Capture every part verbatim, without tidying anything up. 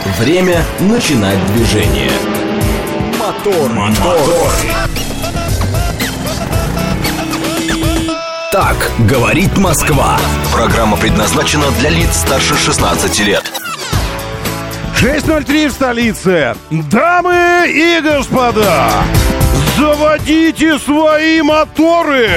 Время начинать движение. Мотор, мотор. Так говорит Москва. Программа предназначена для лиц старше шестнадцати лет. шесть ноль три в столице. Дамы и господа, заводите свои моторы.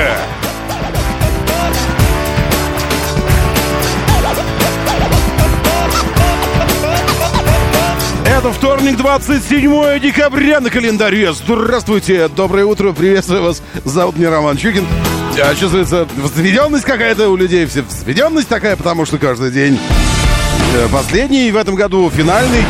Это вторник, двадцать седьмое декабря на календаре. Здравствуйте, доброе утро, приветствую вас. Зовут меня Роман Чукин. А, чувствуется взведенность какая-то у людей. Все взведенность такая, потому что каждый день последний, в этом году финальный.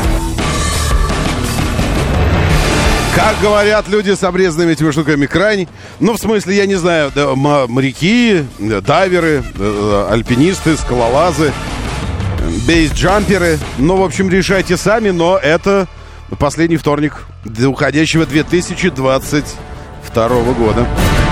Как говорят люди с обрезанными этими штуками, крайне. Ну, в смысле, я не знаю, моряки, дайверы, альпинисты, скалолазы, бейсджамперы. Ну, в общем, решайте сами, но это последний вторник уходящего две тысячи двадцать второго года.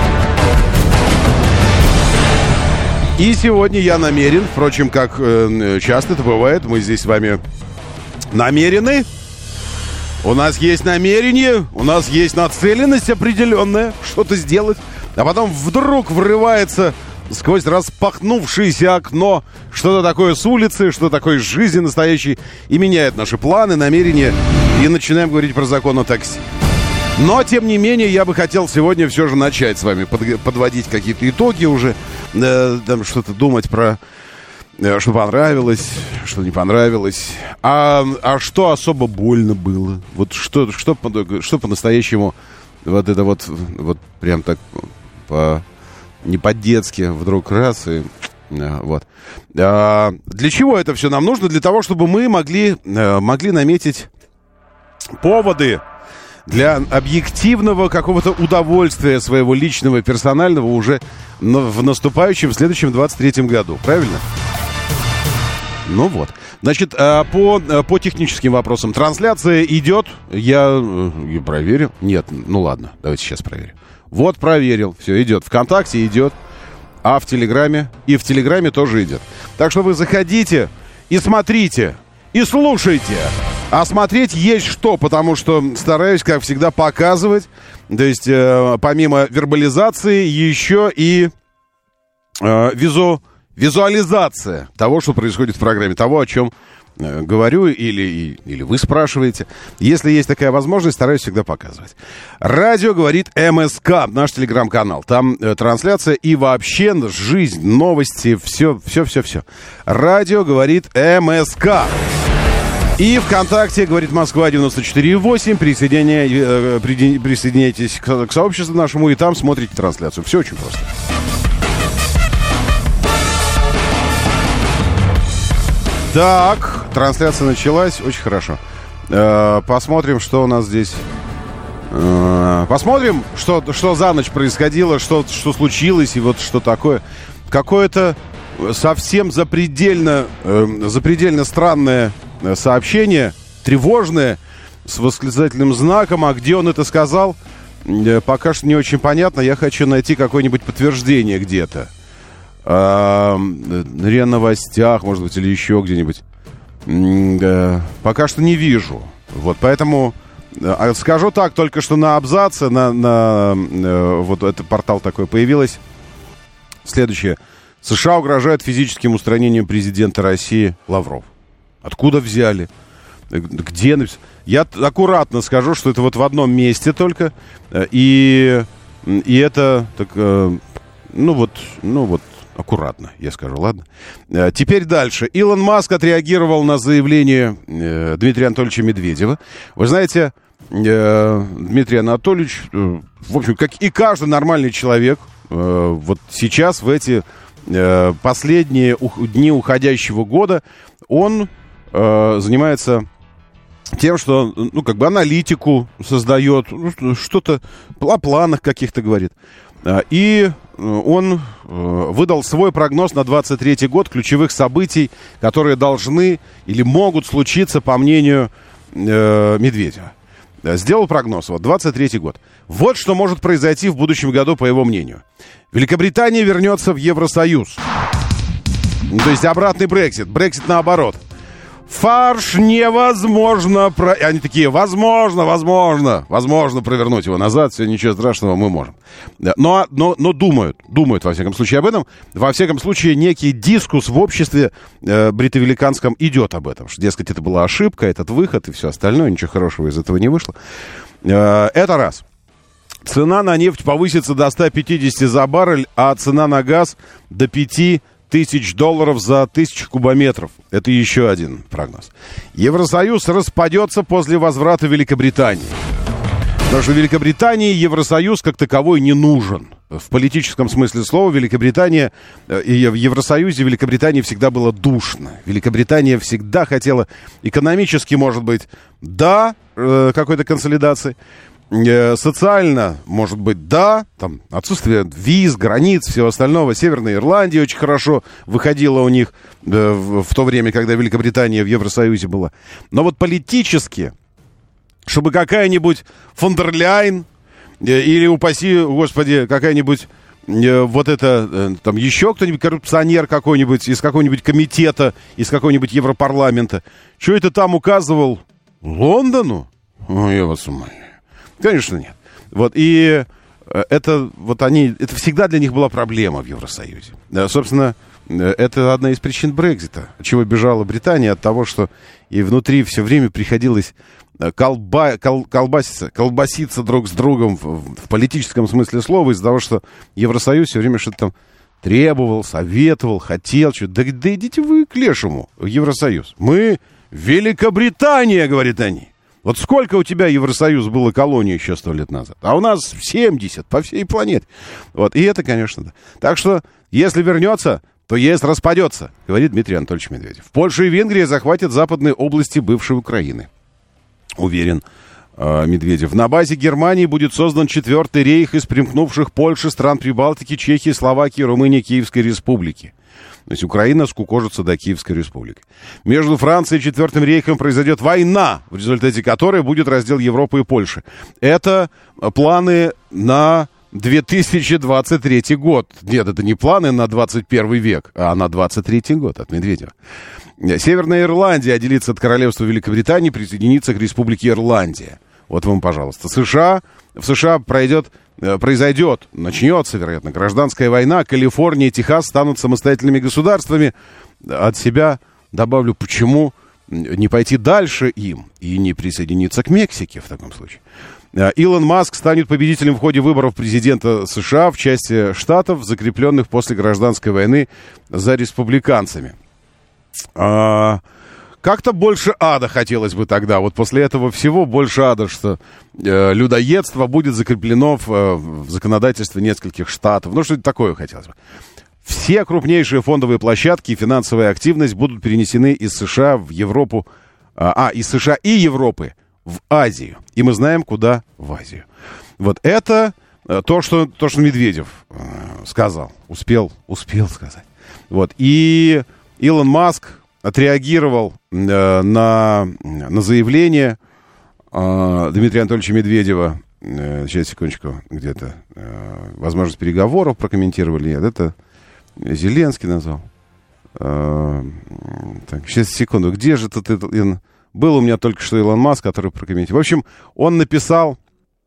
И сегодня я намерен, впрочем, как э, часто это бывает, мы здесь с вами намерены. У нас есть намерение, у нас есть нацеленность определенная, что-то сделать. А потом вдруг врывается сквозь распахнувшееся окно что-то такое с улицы, что-то такое с жизни настоящей, и меняет наши планы, намерения, и начинаем говорить про закон о такси. Но, тем не менее, я бы хотел сегодня все же начать с вами под, подводить какие-то итоги уже, э, там что-то думать про, э, что понравилось, что не понравилось, а, а что особо больно было, вот что, что, что по-настоящему вот это вот, вот прям так по, не по-детски вдруг раз и... Вот. А, для чего это все нам нужно? Для того, чтобы мы могли, могли наметить поводы для объективного какого-то удовольствия своего личного, персонального уже в наступающем, в следующем двадцать третьем году. Правильно? Ну вот. Значит, по, по техническим вопросам. Трансляция идет. Я, я проверил. Нет, ну ладно, давайте сейчас проверим. Вот проверил. Все, идет. ВКонтакте идет. А в Телеграме? И в Телеграме тоже идет. Так что вы заходите и смотрите, и слушайте. А смотреть есть что, потому что стараюсь, как всегда, показывать. То есть, э, помимо вербализации, еще и э, визу, визуализация того, что происходит в программе, того, о чем э, говорю или, или вы спрашиваете. Если есть такая возможность, стараюсь всегда показывать. Радио говорит МСК, наш телеграм-канал. Там э, трансляция и вообще жизнь, новости, все, все, все, все. Радио говорит МСК. И ВКонтакте, говорит Москва девяносто четыре и восемь. Присоединяй, э, при, присоединяйтесь к, к сообществу нашему и там смотрите трансляцию. Все очень просто. Так, трансляция началась. Очень хорошо. Э, посмотрим, что у нас здесь. Э, посмотрим, что, что за ночь происходило, что, что случилось и вот что такое. Какое-то совсем запредельно, э, запредельно странное сообщение, тревожное, с восклицательным знаком. А где он это сказал, пока что не очень понятно. Я хочу найти какое-нибудь подтверждение где-то. А, на РИА Новостях, может быть, или еще где-нибудь. Пока что не вижу. Вот, поэтому скажу так, только что на абзаце, на, на вот этот портал такой появилось. Следующее. США угрожают физическим устранением президента России Лавров. Откуда взяли? Где? Я аккуратно скажу, что это вот в одном месте только. И, и это так, ну вот, ну вот, аккуратно, я скажу, ладно? Теперь дальше. Илон Маск отреагировал на заявление Дмитрия Анатольевича Медведева. Вы знаете, Дмитрий Анатольевич, в общем, как и каждый нормальный человек, вот сейчас, в эти последние дни уходящего года, он занимается тем, что, ну, как бы аналитику создает, ну, что-то о планах каких-то говорит. И он выдал свой прогноз на двадцать третий год ключевых событий, которые должны или могут случиться, по мнению э, Медведева. Сделал прогноз, вот, двадцать третий год. Вот что может произойти в будущем году, по его мнению. Великобритания вернется в Евросоюз. То есть обратный Брексит. Брексит наоборот. Фарш невозможно... Про... Они такие, возможно, возможно, возможно провернуть его назад, все, ничего страшного, мы можем. Но, но, но думают, думают, во всяком случае, об этом. Во всяком случае, некий дискус в обществе э, бритовеликанском идет об этом. Что, дескать, это была ошибка, этот выход и все остальное, ничего хорошего из этого не вышло. Э, это раз. Цена на нефть повысится до ста пятидесяти за баррель, а цена на газ до пяти тысяч долларов за тысячу кубометров. Это еще один прогноз. Евросоюз распадется после возврата Великобритании. Потому что Великобритании Евросоюз как таковой не нужен. В политическом смысле слова Великобритания, и в Евросоюзе Великобритании всегда было душно. Великобритания всегда хотела экономически, может быть, да, какой-то консолидации. Социально, может быть, да, там отсутствие виз, границ, всего остального. Северная Ирландия очень хорошо выходила у них э, в, в то время, когда Великобритания в Евросоюзе была. Но вот политически, чтобы какая-нибудь фон дер Ляйен э, или, упаси, господи, какая-нибудь э, вот это, э, там еще кто-нибудь, коррупционер какой-нибудь из какого-нибудь комитета, из какого-нибудь Европарламента, что это там указывал? Лондону? Ой, я вас умоляю. Конечно, нет. Вот, и это, вот они, это всегда для них была проблема в Евросоюзе. Да, собственно, это одна из причин Брексита, от чего бежала Британия, от того, что и внутри все время приходилось колба, кол, колбаситься, колбаситься друг с другом в, в политическом смысле слова, из-за того, что Евросоюз все время что-то там требовал, советовал, хотел, что-то. Да, да идите вы к лешему, Евросоюз. Мы Великобритания, говорят они. Вот сколько у тебя, Евросоюз, было колоний еще сто лет назад? А у нас семьдесят по всей планете. Вот, и это, конечно, да. Так что, если вернется, то ЕС распадется, говорит Дмитрий Анатольевич Медведев. Польша и Венгрия захватят западные области бывшей Украины, уверен э, Медведев. На базе Германии будет создан четвертый рейх из примкнувших Польши, стран Прибалтики, Чехии, Словакии, Румынии, Киевской Республики. То есть Украина скукожится до Киевской Республики. Между Францией и Четвертым рейхом произойдет война, в результате которой будет раздел Европы и Польши. Это планы на две тысячи двадцать третий год. Нет, это не планы на двадцать первый век, а на двадцать третий год от Медведева. Северная Ирландия отделится от королевства Великобритании, присоединится к Республике Ирландия. Вот вам, пожалуйста. США, в США пройдет... произойдет, начнется, вероятно, гражданская война, Калифорния и Техас станут самостоятельными государствами. От себя добавлю, почему не пойти дальше им и не присоединиться к Мексике в таком случае. Илон Маск станет победителем в ходе выборов президента США в части штатов, закрепленных после гражданской войны за республиканцами. А... Как-то больше ада хотелось бы тогда. Вот после этого всего больше ада, что э, людоедство будет закреплено в, э, в законодательстве нескольких штатов. Ну, что-то такое хотелось бы. Все крупнейшие фондовые площадки и финансовая активность будут перенесены из США в Европу. А, из США и Европы в Азию. И мы знаем, куда в Азию. Вот это э, то, что, то, что Медведев э, сказал. Успел, успел сказать. Вот. И Илон Маск отреагировал э, на, на заявление э, Дмитрия Анатольевича Медведева. Э, сейчас, секундочку, где-то э, возможность переговоров прокомментировали. Нет, это Зеленский назвал. Э, так, сейчас, секунду, где же тут это? Был у меня только что Илон Маск, который прокомментировал. В общем, он написал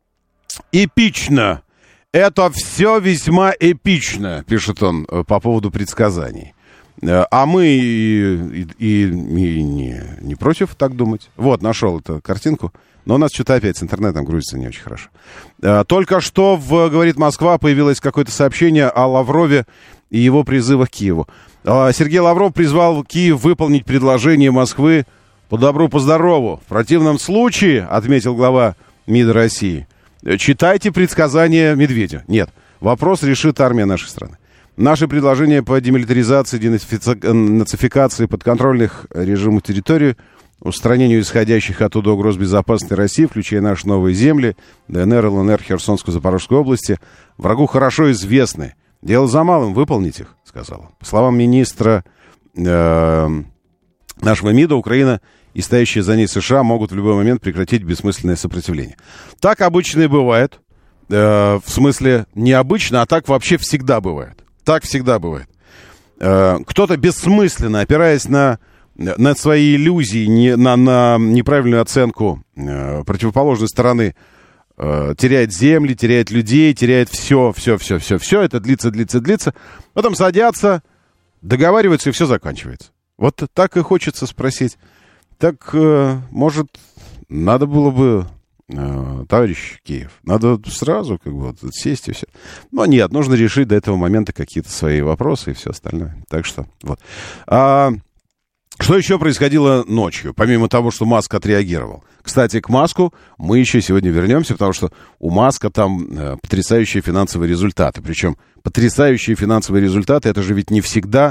«эпично». Это все весьма эпично, пишет он по поводу предсказаний. А мы и, и, и, и не, не против так думать. Вот, нашел эту картинку. Но у нас что-то опять с интернетом грузится не очень хорошо. Только что, в, говорит Москва, появилось какое-то сообщение о Лаврове и его призывах к Киеву. Сергей Лавров призвал Киев выполнить предложение Москвы по добру, по здорову. В противном случае, отметил глава МИДа России, читайте предсказания Медведя. Нет, вопрос решит армия нашей страны. Наши предложения по демилитаризации, денацификации подконтрольных режиму территорий, устранению исходящих оттуда угроз безопасности России, включая наши новые земли, ДНР, ЛНР, Херсонскую, Запорожскую области, врагу хорошо известны. Дело за малым, выполнить их, сказал он. По словам министра э, нашего МИДа, Украина и стоящие за ней США могут в любой момент прекратить бессмысленное сопротивление. Так обычно и бывает. Э, в смысле, необычно, а так вообще всегда бывает. Так всегда бывает. Э, кто-то бессмысленно, опираясь на на свои иллюзии, не, на, на неправильную оценку э, противоположной стороны, э, теряет земли, теряет людей, теряет все, все, все, все, все. Это длится, длится, длится. Потом садятся, договариваются, и все заканчивается. Вот так и хочется спросить. Так, э, может, надо было бы, э, товарищ Киев, надо сразу как бы вот, сесть и все. Но нет, нужно решить до этого момента какие-то свои вопросы и все остальное. Так что, вот. А, что еще происходило ночью, помимо того, что Маск отреагировал? Кстати, к Маску мы еще сегодня вернемся, потому что у Маска там э, потрясающие финансовые результаты. Причем потрясающие финансовые результаты, это же ведь не всегда...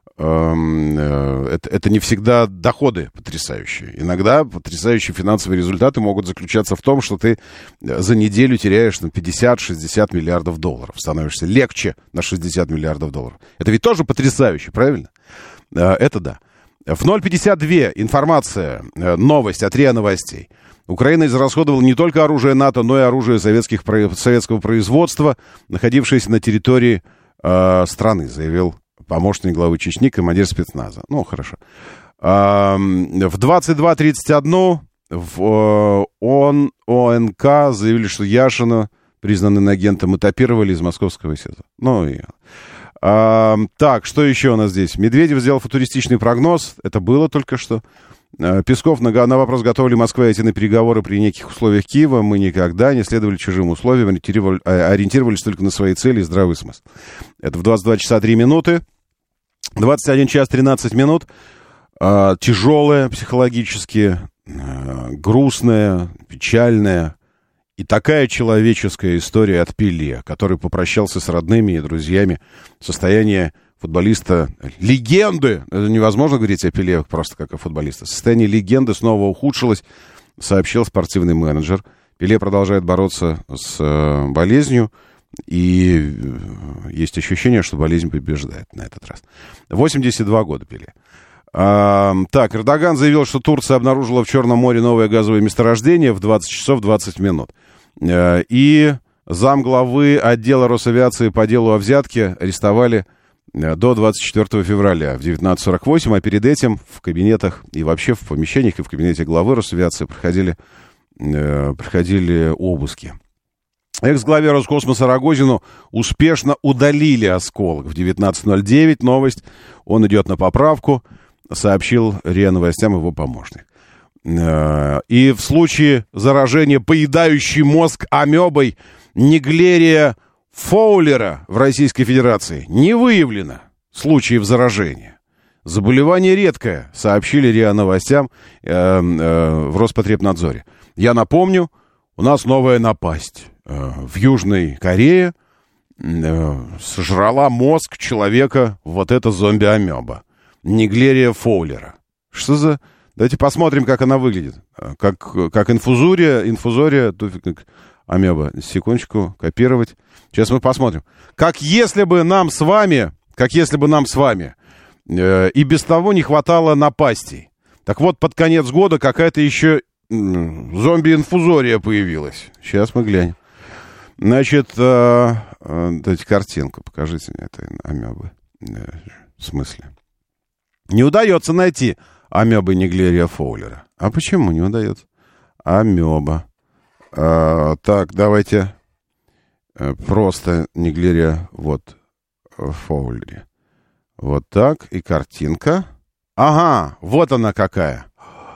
Это, это не всегда доходы потрясающие. Иногда потрясающие финансовые результаты могут заключаться в том, что ты за неделю теряешь на пятьдесят-шестьдесят миллиардов долларов. Становишься легче на шестьдесят миллиардов долларов. Это ведь тоже потрясающе, правильно? Это да. В ноль пятьдесят два информация, новость от РИА Новостей. Украина израсходовала не только оружие НАТО, но и оружие советских, советского производства, находившееся на территории э, страны, заявил помощник главы Чечни, командир спецназа. Ну, хорошо. В двадцать два тридцать один в ООН, ОНК заявили, что Яшина, признанный агентом, этапировали из московского СИЗО. Ну, и... а, так, что еще у нас здесь? Медведев сделал футуристичный прогноз. Это было только что. Песков на, на вопрос, готова ли Москва идти на переговоры при неких условиях Киева. Мы никогда не следовали чужим условиям, ориентировали, ориентировались только на свои цели и здравый смысл. Это в двадцать два часа три минуты. двадцать один час тринадцать минут. Э, тяжелая психологически, э, грустная, печальная и такая человеческая история от Пеле, который попрощался с родными и друзьями. Состояние футболиста, легенды, это невозможно говорить о Пеле просто как о футболисте. Состояние легенды снова ухудшилось, сообщил спортивный менеджер. Пеле продолжает бороться с э, болезнью. И есть ощущение, что болезнь побеждает на этот раз. восемьдесят два года Пеле. А, так, Эрдоган заявил, что Турция обнаружила в Черном море новое газовое месторождение в двадцать часов двадцать минут. А, и замглавы отдела Росавиации по делу о взятке арестовали до двадцать четвёртого февраля в девятнадцать сорок восемь, а перед этим в кабинетах и вообще в помещениях и в кабинете главы Росавиации проходили, э, проходили обыски. Экс-главе Роскосмоса Рогозину успешно удалили осколок. В девятнадцать ноль девять новость. Он идет на поправку, сообщил РИА Новостям его помощник. И в случае заражения поедающей мозг амебой Неглерия фоулера в Российской Федерации не выявлено случаев заражения. Заболевание редкое, сообщили РИА Новостям э, э, в Роспотребнадзоре. Я напомню, у нас новая напасть. В Южной Корее э, сожрала мозг человека вот эта зомби-амеба. Неглерия фоулера. Что за... Давайте посмотрим, как она выглядит. Как, как инфузория, инфузория, туфик, амеба. Секундочку, копировать. Сейчас мы посмотрим. Как если бы нам с вами, как если бы нам с вами э, и без того не хватало напастей. Так вот, под конец года какая-то еще зомби-инфузория появилась. Сейчас мы глянем. Значит, э, э, дайте картинку, покажите мне этой амебы. Э, в смысле? Не удается найти амебы Неглерия фоулера. А почему не удается? Амеба. Э, так, давайте э, просто Неглерия, вот, фоулери. Вот так, и картинка. Ага, вот она какая.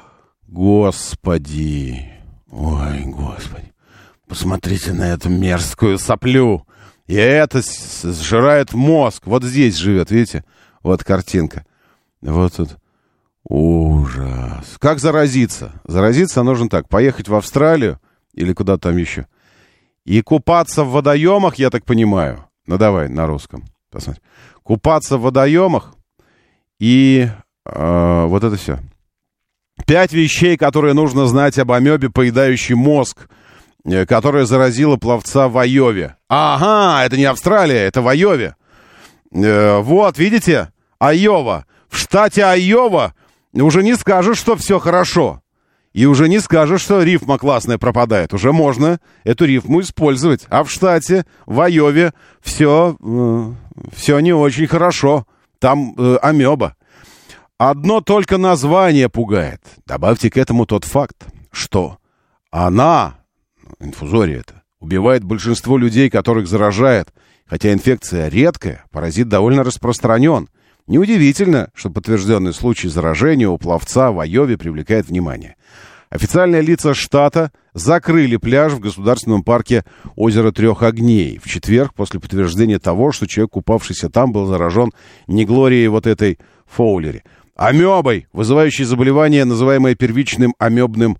Господи. Ой, господи. Посмотрите на эту мерзкую соплю. И это сжирает мозг. Вот здесь живет, видите? Вот картинка. Вот тут. Ужас. Как заразиться? Заразиться нужно так. Поехать в Австралию или куда там еще. И купаться в водоемах, я так понимаю. Ну, давай на русском. Посмотри. Купаться в водоемах. И э, вот это все. Пять вещей, которые нужно знать об амебе, поедающей мозг, которая заразила пловца в Айове. Ага, это не Австралия, это в Айове. Э, вот, видите? Айова. В штате Айова уже не скажешь, что все хорошо. И уже не скажешь, что рифма классная пропадает. Уже можно эту рифму использовать. А в штате, в Айове, все, э, все не очень хорошо. Там э, амеба. Одно только название пугает. Добавьте к этому тот факт, что она, инфузория это, убивает большинство людей, которых заражает. Хотя инфекция редкая, паразит довольно распространен. Неудивительно, что подтвержденный случай заражения у пловца в Айове привлекает внимание. Официальные лица штата закрыли пляж в государственном парке озера Трех Огней в четверг после подтверждения того, что человек, купавшийся там, был заражен неглорией вот этой фоулери. Амебой, вызывающей заболевание, называемое первичным амебным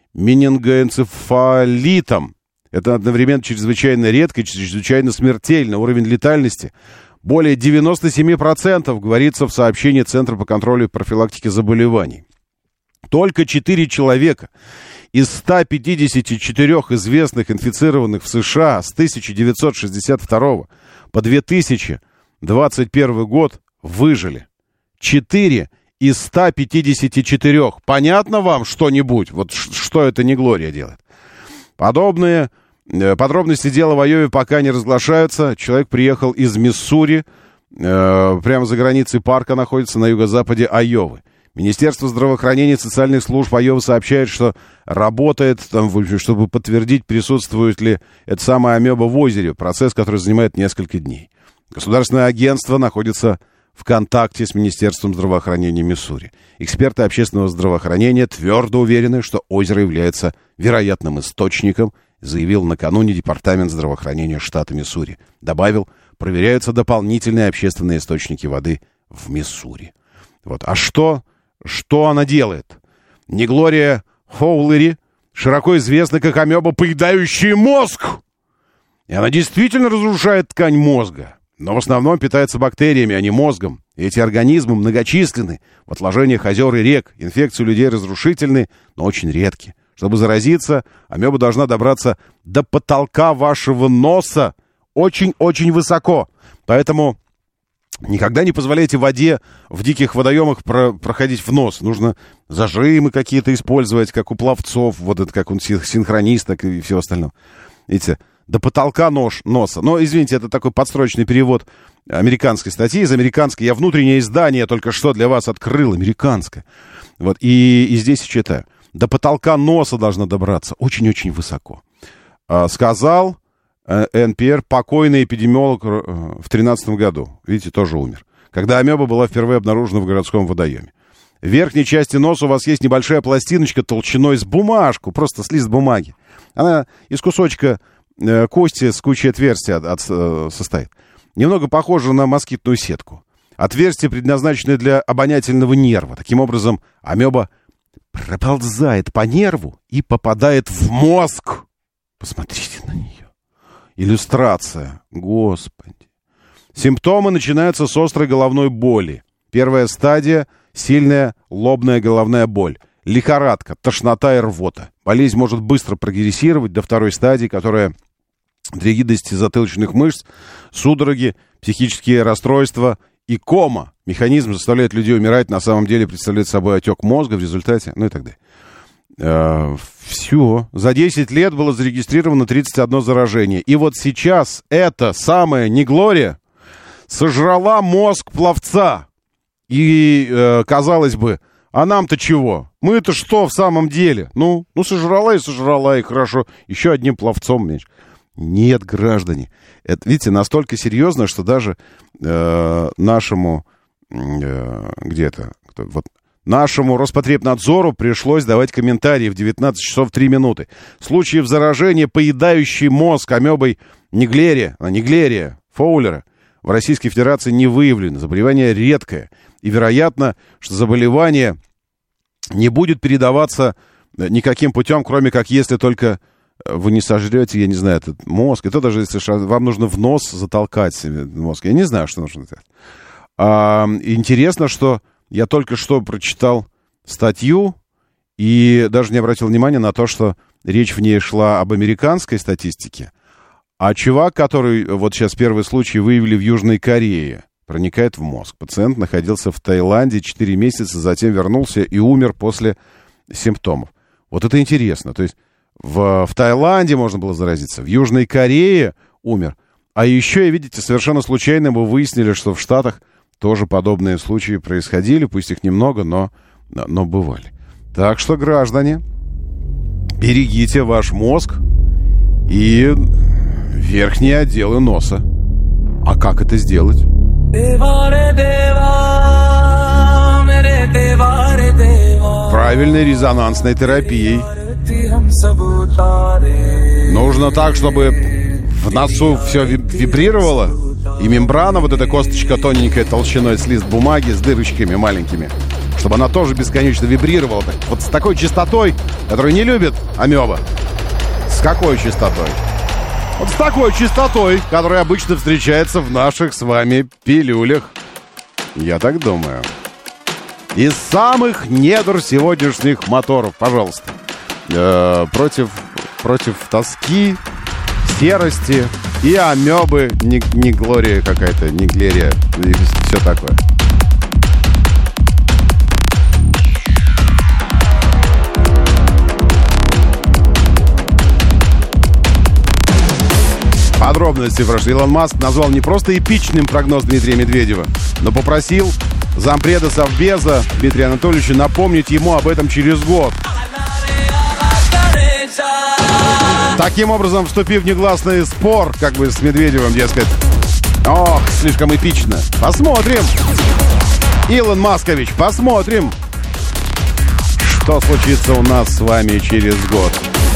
менингоэнцефалитом. Это одновременно чрезвычайно редко и чрезвычайно смертельно. Уровень летальности более девяносто семь процентов, говорится в сообщении Центра по контролю и профилактике заболеваний. Только четыре человека из ста пятидесяти четырёх известных инфицированных в США с тысяча девятьсот шестьдесят второго по две тысячи двадцать первый год выжили. Четыре из ста пятидесяти четырёх. Понятно вам что-нибудь? Вот что это неглория делает? Подобные э, подробности дела в Айове пока не разглашаются. Человек приехал из Миссури, э, прямо за границей парка находится на юго-западе Айовы. Министерство здравоохранения и социальных служб Айовы сообщает, что работает, там, чтобы подтвердить, присутствует ли это самое амеба в озере. Процесс, который занимает несколько дней. Государственное агентство находится в контакте с Министерством здравоохранения Миссури. Эксперты общественного здравоохранения твердо уверены, что озеро является вероятным источником, заявил накануне Департамент здравоохранения штата Миссури. Добавил, проверяются дополнительные общественные источники воды в Миссури. Вот. А что, что она делает? Неглория фоулери широко известна как амеба, поедающая мозг. И она действительно разрушает ткань мозга. Но в основном питается бактериями, а не мозгом. И эти организмы многочисленны в отложениях озер и рек. Инфекции у людей разрушительны, но очень редки. Чтобы заразиться, амеба должна добраться до потолка вашего носа очень-очень высоко. Поэтому никогда не позволяйте воде в диких водоемах про- проходить в нос. Нужно зажимы какие-то использовать, как у пловцов, вот это как у синхронисток и всего остального. Видите, до потолка нож, носа. Но, извините, это такой подстрочный перевод американской статьи. Из американской я внутреннее издание только что для вас открыл, американское. Вот, и, и здесь читаю. До потолка носа должна добраться очень-очень высоко. А, сказал э, эн пи эр покойный эпидемиолог э, в тринадцатом году. Видите, тоже умер. Когда амеба была впервые обнаружена в городском водоеме. В верхней части носа у вас есть небольшая пластиночка толщиной с бумажку, просто с лист бумаги. Она из кусочка э, кости с кучей отверстий от, от, э, состоит. Немного похоже на москитную сетку. Отверстие предназначено для обонятельного нерва. Таким образом, амеба проползает по нерву и попадает в мозг. Посмотрите на нее. Иллюстрация. Господи. Симптомы начинаются с острой головной боли. Первая стадия – сильная лобная головная боль. Лихорадка, тошнота и рвота. Болезнь может быстро прогрессировать до второй стадии, которая для гибкости затылочных мышц, судороги, психические расстройства и кома. Механизм заставляет людей умирать, на самом деле представляет собой отек мозга в результате, ну и так далее. Э, все. За десять лет было зарегистрировано тридцать одно заражение. И вот сейчас эта самая неглория сожрала мозг пловца. И, э, казалось бы, а нам-то чего? Мы-то что в самом деле? Ну, ну, сожрала и сожрала, и хорошо. Еще одним пловцом меньше. Нет, граждане. Это, видите, настолько серьезно, что даже э, нашему э, где-то вот, нашему Роспотребнадзору пришлось давать комментарии в девятнадцать часов три минуты. Случаев заражения, поедающей мозг амебой неглерия, а, неглерия фоулера в Российской Федерации не выявлено. Заболевание редкое. И вероятно, что заболевание не будет передаваться никаким путем, кроме как если только вы не сожрете, я не знаю, этот мозг. Это даже если вам нужно в нос затолкать себе мозг. Я не знаю, что нужно делать. А, интересно, что я только что прочитал статью и даже не обратил внимания на то, что речь в ней шла об американской статистике. А чувак, который вот сейчас первый случай выявили в Южной Корее, проникает в мозг. Пациент находился в Таиланде четыре месяца, затем вернулся и умер после симптомов. Вот это интересно. То есть в, в Таиланде можно было заразиться, в Южной Корее умер. А еще, видите, совершенно случайно мы выяснили, что в Штатах тоже подобные случаи происходили, пусть их немного, но, но бывали. Так что, граждане, берегите ваш мозг и верхние отделы носа. А как это сделать? Правильной резонансной терапией. Нужно так, чтобы в носу все вибрировало, и мембрана, вот эта косточка тоненькая, толщиной с лист бумаги, с дырочками маленькими, чтобы она тоже бесконечно вибрировала. Вот с такой частотой, которую не любит амеба. С какой частотой? Вот с такой частотой, которая обычно встречается в наших с вами пилюлях. Я так думаю. Из самых недр сегодняшних моторов, пожалуйста. Э, против, против тоски, серости и амебы, не, не глория какая-то, не глерия, и все такое. Подробности прошли. Илон Маск назвал не просто эпичным прогноз Дмитрия Медведева, но попросил зампреда Совбеза Дмитрия Анатольевича напомнить ему об этом через год. Таким образом, вступив в негласный спор, как бы с Медведевым, дескать, ох, слишком эпично. Посмотрим. Илон Маскович, посмотрим, что случится у нас с вами через год.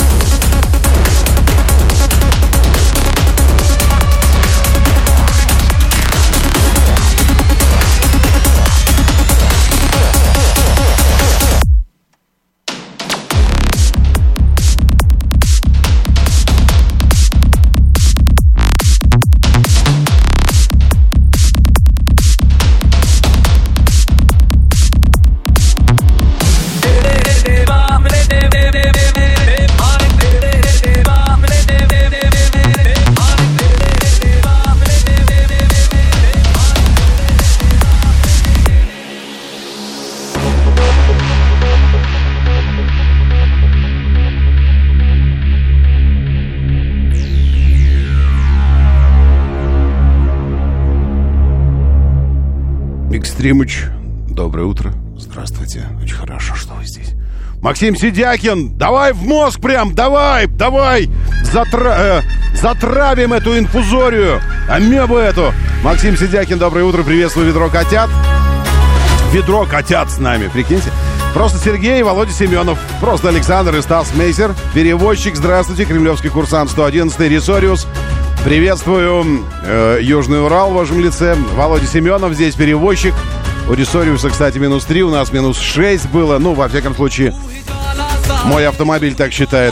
Экстримыч, доброе утро. Здравствуйте. Очень хорошо, что вы здесь. Максим Сидякин, давай в мозг прям, давай, давай. Затра... Э, затравим эту инфузорию, амебу эту. Максим Сидякин, доброе утро. Приветствую ведро котят. Ведро котят с нами, прикиньте. Просто Сергей и Володя Семенов. Просто Александр и Стас Мейсер. Перевозчик, здравствуйте. Кремлевский курсант сто одиннадцатый Ресориус. Приветствую э, Южный Урал в вашем лице. Володя Семенов, здесь перевозчик. У Ресориуса, кстати, минус три, у нас минус шесть было. Ну, во всяком случае, мой автомобиль так считает.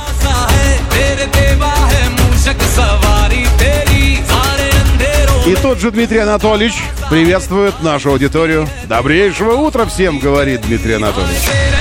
И тут же Дмитрий Анатольевич приветствует нашу аудиторию. Добрейшего утра всем, говорит Дмитрий Анатольевич.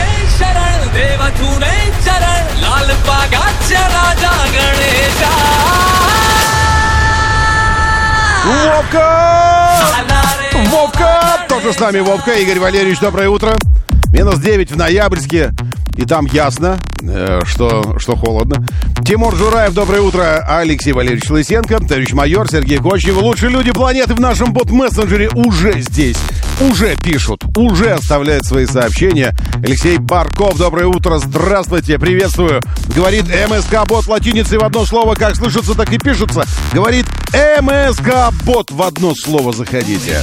Вовка! Вовка! Тоже с нами Вовка. Игорь Валерьевич, доброе утро. Минус девять в Ноябрьске. И там ясно, э, что, что холодно. Тимур Жураев, доброе утро. Алексей Валерьевич Лысенко, товарищ майор Сергей Кочнев. Лучшие люди планеты в нашем бот-мессенджере уже здесь. Уже пишут, уже оставляют свои сообщения. Алексей Барков, доброе утро. Здравствуйте, приветствую. Говорит МСК-бот латиницей в одно слово. Как слышится, так и пишется. Говорит МСК-бот в одно слово. Заходите.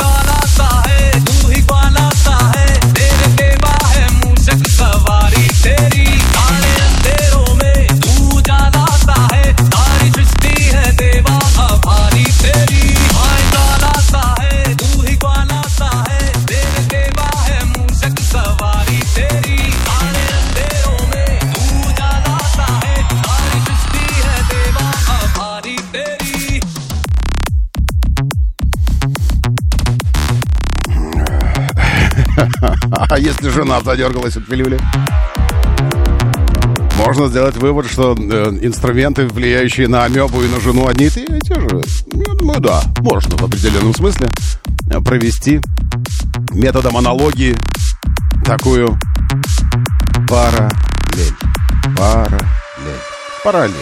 А если жена задергалась от пилюли? Можно сделать вывод, что э, инструменты, влияющие на амебу и на жену, одни и те же. Я думаю, да, можно в определенном смысле провести методом аналогии такую параллель. Параллель. Параллель.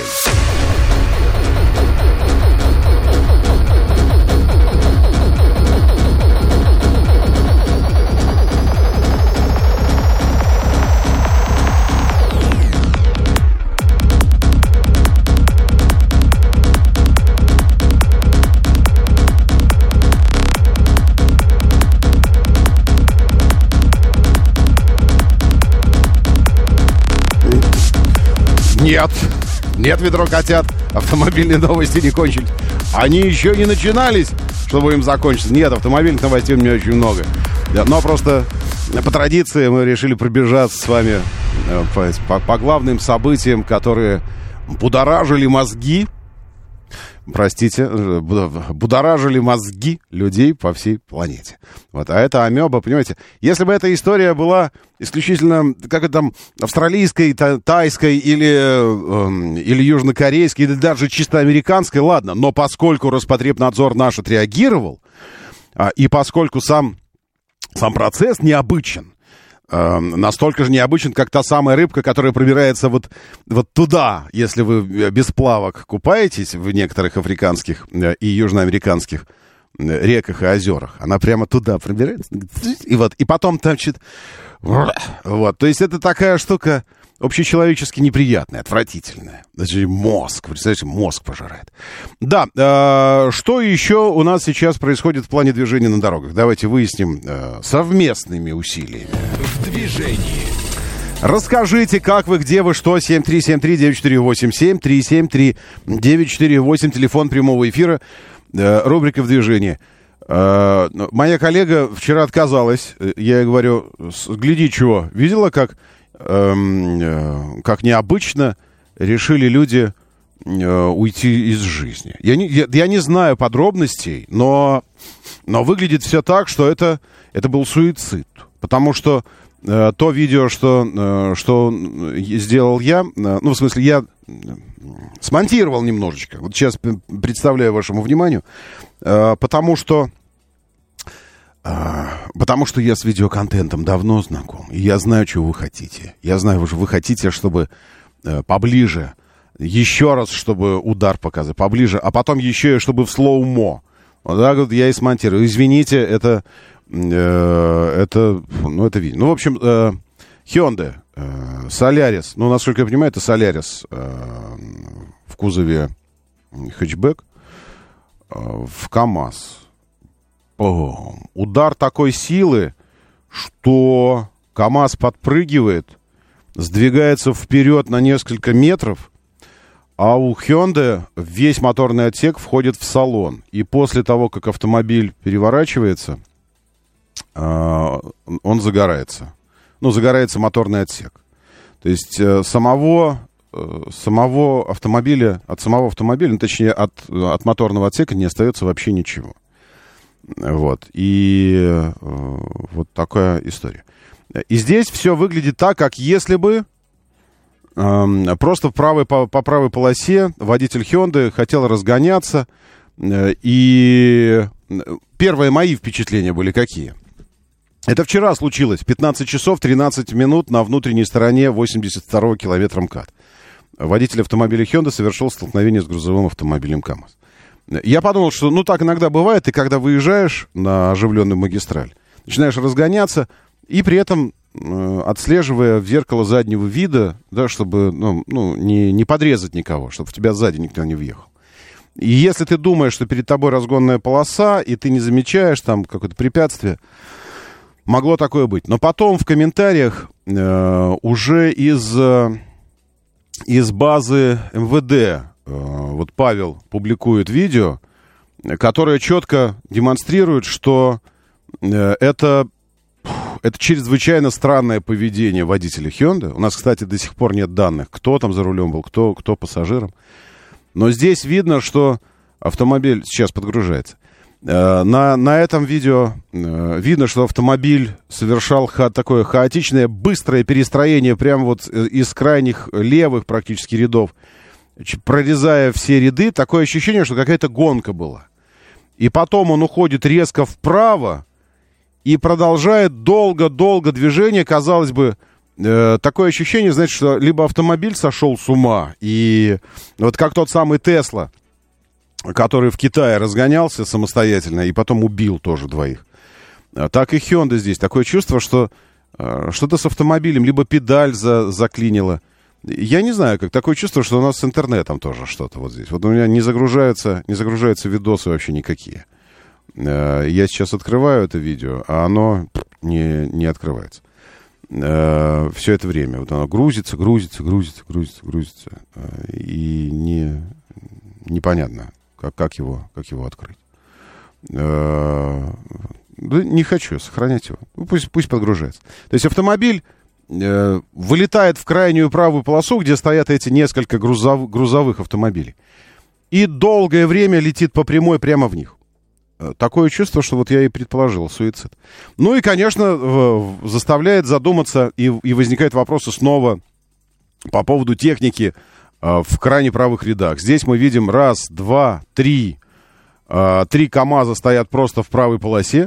Нет, нет, ведро котят, автомобильные новости не кончились. Они еще не начинались, чтобы им закончиться. Нет, автомобильных новостей у меня очень много. Но просто по традиции мы решили пробежаться с вами по, по, по главным событиям, которые будоражили мозги. Простите, будоражили мозги людей по всей планете. Вот, а это амеба, понимаете? Если бы эта история была исключительно, как это там, австралийской, тайской или, э, или южнокорейской, или даже чисто американской, ладно. Но поскольку Роспотребнадзор наш отреагировал, э, и поскольку сам, сам процесс необычен, настолько же необычен, как та самая рыбка, которая пробирается вот, вот туда, если вы без плавок купаетесь в некоторых африканских и южноамериканских реках и озерах. Она прямо туда пробирается. И вот, и потом там что-то... Вот, то есть это такая штука общечеловечески неприятная, отвратительная. Даже мозг, представляете, мозг пожирает. Да, э, что еще у нас сейчас происходит в плане движения на дорогах? Давайте выясним э, совместными усилиями. В движении. Расскажите, как вы, где вы, что. семь три семь три девять четыре восемь семь, три семь три девять четыре восемь, телефон прямого эфира, э, рубрика «В движении». Э, моя коллега вчера отказалась. Я ей говорю, гляди, чего, видела, как... как необычно решили люди э, уйти из жизни. Я не, я, я не знаю подробностей, но, но выглядит все так, что это, это был суицид. Потому что э, то видео, что, э, что сделал я, э, ну, в смысле, я смонтировал немножечко. Вот сейчас представляю вашему вниманию. Э, потому что Потому что я с видеоконтентом давно знаком. И я знаю, чего вы хотите. Я знаю, что вы хотите, чтобы э, поближе, еще раз, чтобы удар показать, поближе, а потом еще и чтобы в слоумо. Вот так вот я и смонтирую. Извините, это... Э, это... Ну, это видно. Ну, в общем, э, Hyundai, э, Solaris. Ну, насколько я понимаю, это Solaris э, в кузове хэтчбэк э, в КамАЗ. О, удар такой силы, что КамАЗ подпрыгивает, сдвигается вперед на несколько метров, а у Hyundai весь моторный отсек входит в салон. И после того, как автомобиль переворачивается, он загорается. Ну, загорается моторный отсек. То есть самого, самого автомобиля, от самого автомобиля, ну, точнее, от, от моторного отсека не остается вообще ничего. Вот, и э, вот такая история. И здесь все выглядит так, как если бы э, просто в правой, по, по правой полосе водитель Hyundai хотел разгоняться. Э, и первые мои впечатления были какие? Это вчера случилось, пятнадцать часов тринадцать минут на внутренней стороне восемьдесят второго километра МКАД. Водитель автомобиля Hyundai совершил столкновение с грузовым автомобилем КамАЗ. Я подумал, что, ну, так иногда бывает, ты когда выезжаешь на оживленную магистраль, начинаешь разгоняться, и при этом э, отслеживая в зеркало заднего вида, да, чтобы, ну, ну не, не подрезать никого, чтобы в тебя сзади никто не въехал. И если ты думаешь, что перед тобой разгонная полоса, и ты не замечаешь там какое-то препятствие, могло такое быть. Но потом в комментариях э, уже из, э, из базы МВД вот Павел публикует видео, которое четко демонстрирует, что это, это чрезвычайно странное поведение водителя Hyundai. У нас, кстати, до сих пор нет данных, кто там за рулем был, кто, кто пассажиром. Но здесь видно, что автомобиль сейчас подгружается. На, на этом видео видно, что автомобиль совершал ха- такое хаотичное, быстрое перестроение прямо вот из крайних левых практически рядов, прорезая все ряды. Такое ощущение, что какая-то гонка была. И потом он уходит резко вправо и продолжает долго-долго движение. Казалось бы, э, такое ощущение, знаете, что либо автомобиль сошел с ума, и вот как тот самый Тесла, который в Китае разгонялся самостоятельно и потом убил тоже двоих. Так и Hyundai здесь. Такое чувство, что э, что-то с автомобилем, либо педаль за, заклинила. Я не знаю, как такое чувство, что у нас с интернетом тоже что-то вот здесь. Вот у меня не загружаются, не загружаются видосы вообще никакие. Я сейчас открываю это видео, а оно не, не открывается. э, все это время. Вот оно грузится, грузится, грузится, грузится, грузится. Э, и не, непонятно, как, как, его, как его открыть. Э, да не хочу сохранять его. Ну, пусть, пусть подгружается. То есть автомобиль э, вылетает в крайнюю правую полосу, где стоят эти несколько грузов, грузовых автомобилей. И долгое время летит по прямой прямо в них. Такое чувство, что вот я и предположил суицид. Ну и, конечно, заставляет задуматься, и, и возникают вопросы снова по поводу техники в крайне правых рядах. Здесь мы видим раз, два, три. Три КАМАЗа стоят просто в правой полосе.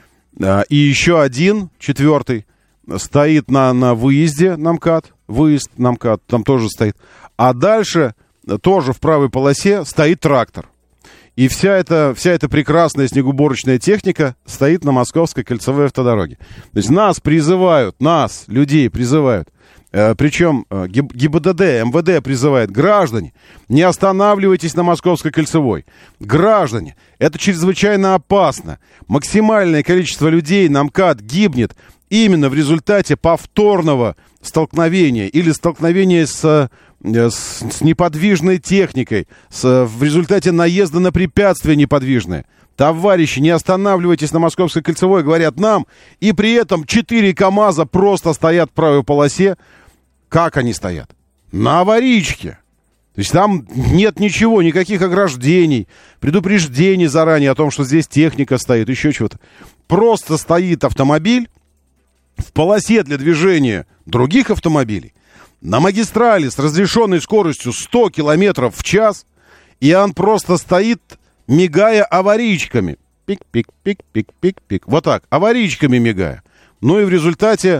И еще один, четвертый, стоит на, на выезде на МКАД. Выезд на МКАД там тоже стоит. А дальше тоже в правой полосе стоит трактор. И вся эта, вся эта прекрасная снегоуборочная техника стоит на Московской кольцевой автодороге. То есть нас призывают, нас, людей призывают, э, причем э, ГИБДД, МВД призывает: граждане, не останавливайтесь на Московской кольцевой. Граждане, это чрезвычайно опасно. Максимальное количество людей на МКАД гибнет именно в результате повторного столкновения или столкновения с... С, с неподвижной техникой, с, в результате наезда на препятствие неподвижное. Товарищи, не останавливайтесь на Московской кольцевой, говорят нам, и при этом четыре КАМАЗа просто стоят в правой полосе. Как они стоят? На аварийке. То есть там нет ничего, никаких ограждений, предупреждений заранее о том, что здесь техника стоит, еще чего-то. Просто стоит автомобиль в полосе для движения других автомобилей, на магистрали с разрешенной скоростью сто километров в час, и он просто стоит, мигая аварийками. Пик-пик-пик-пик-пик-пик. Вот так, аварийками мигая. Ну и в результате,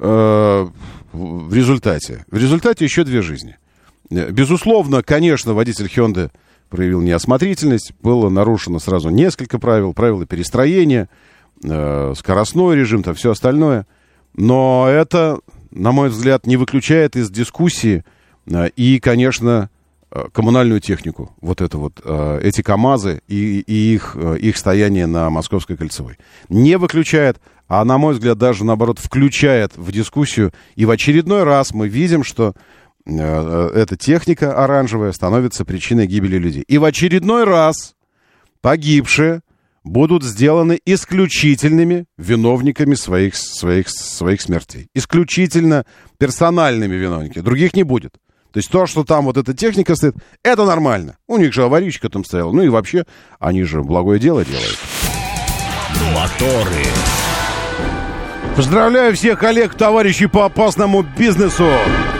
э, в результате, в результате еще две жизни. Безусловно, конечно, водитель Hyundai проявил неосмотрительность. Было нарушено сразу несколько правил. Правила перестроения, э, скоростной режим, там все остальное. Но это, на мой взгляд, не выключает из дискуссии э, и, конечно, э, коммунальную технику. Вот это вот, э, эти КАМАЗы и, и их, э, их стояние на Московской кольцевой. Не выключает, а, на мой взгляд, даже, наоборот, включает в дискуссию. И в очередной раз мы видим, что э, э, эта техника оранжевая становится причиной гибели людей. И в очередной раз погибшие будут сделаны исключительными виновниками своих, своих, своих смертей. Исключительно персональными виновниками. Других не будет. То есть то, что там вот эта техника стоит, это нормально. У них же аварийка там стояла. Ну и вообще, они же благое дело делают. Моторы. Поздравляю всех коллег, товарищей по опасному бизнесу.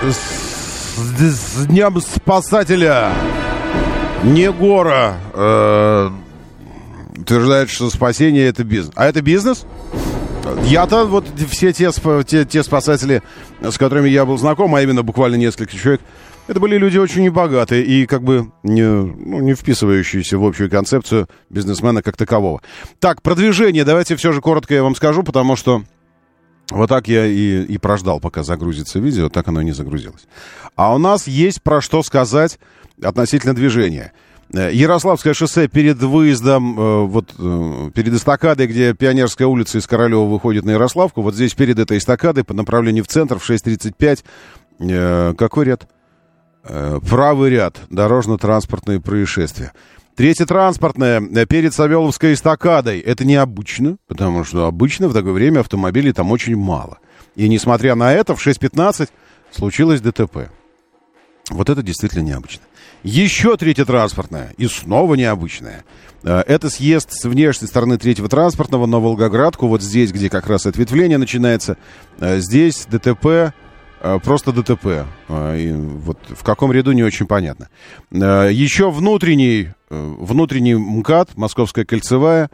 С, с Днем Спасателя. Негора. Э утверждает, что спасение — это бизнес. А это бизнес? Я-то, вот все те, те, те спасатели, с которыми я был знаком, а именно буквально несколько человек, это были люди очень небогатые и как бы не, ну, не вписывающиеся в общую концепцию бизнесмена как такового. Так, продвижение давайте все же коротко я вам скажу, потому что вот так я и, и прождал, пока загрузится видео, так оно и не загрузилось. А у нас есть про что сказать относительно движения. Ярославское шоссе перед выездом, вот перед эстакадой, где Пионерская улица из Королева выходит на Ярославку, вот здесь перед этой эстакадой по направлению в центр в шесть тридцать пять, какой ряд? Правый ряд, дорожно-транспортные происшествия. Третье транспортное перед Савеловской эстакадой. Это необычно, потому что обычно в такое время автомобилей там очень мало. И несмотря на это, в шесть пятнадцать случилось ДТП. Вот это действительно необычно. Еще третье транспортное, и снова необычное. Это съезд с внешней стороны третьего транспортного на Волгоградку, вот здесь, где как раз ответвление начинается. Здесь ДТП, просто ДТП. И вот в каком ряду, не очень понятно. Еще внутренний, внутренний МКАД, Московская кольцевая,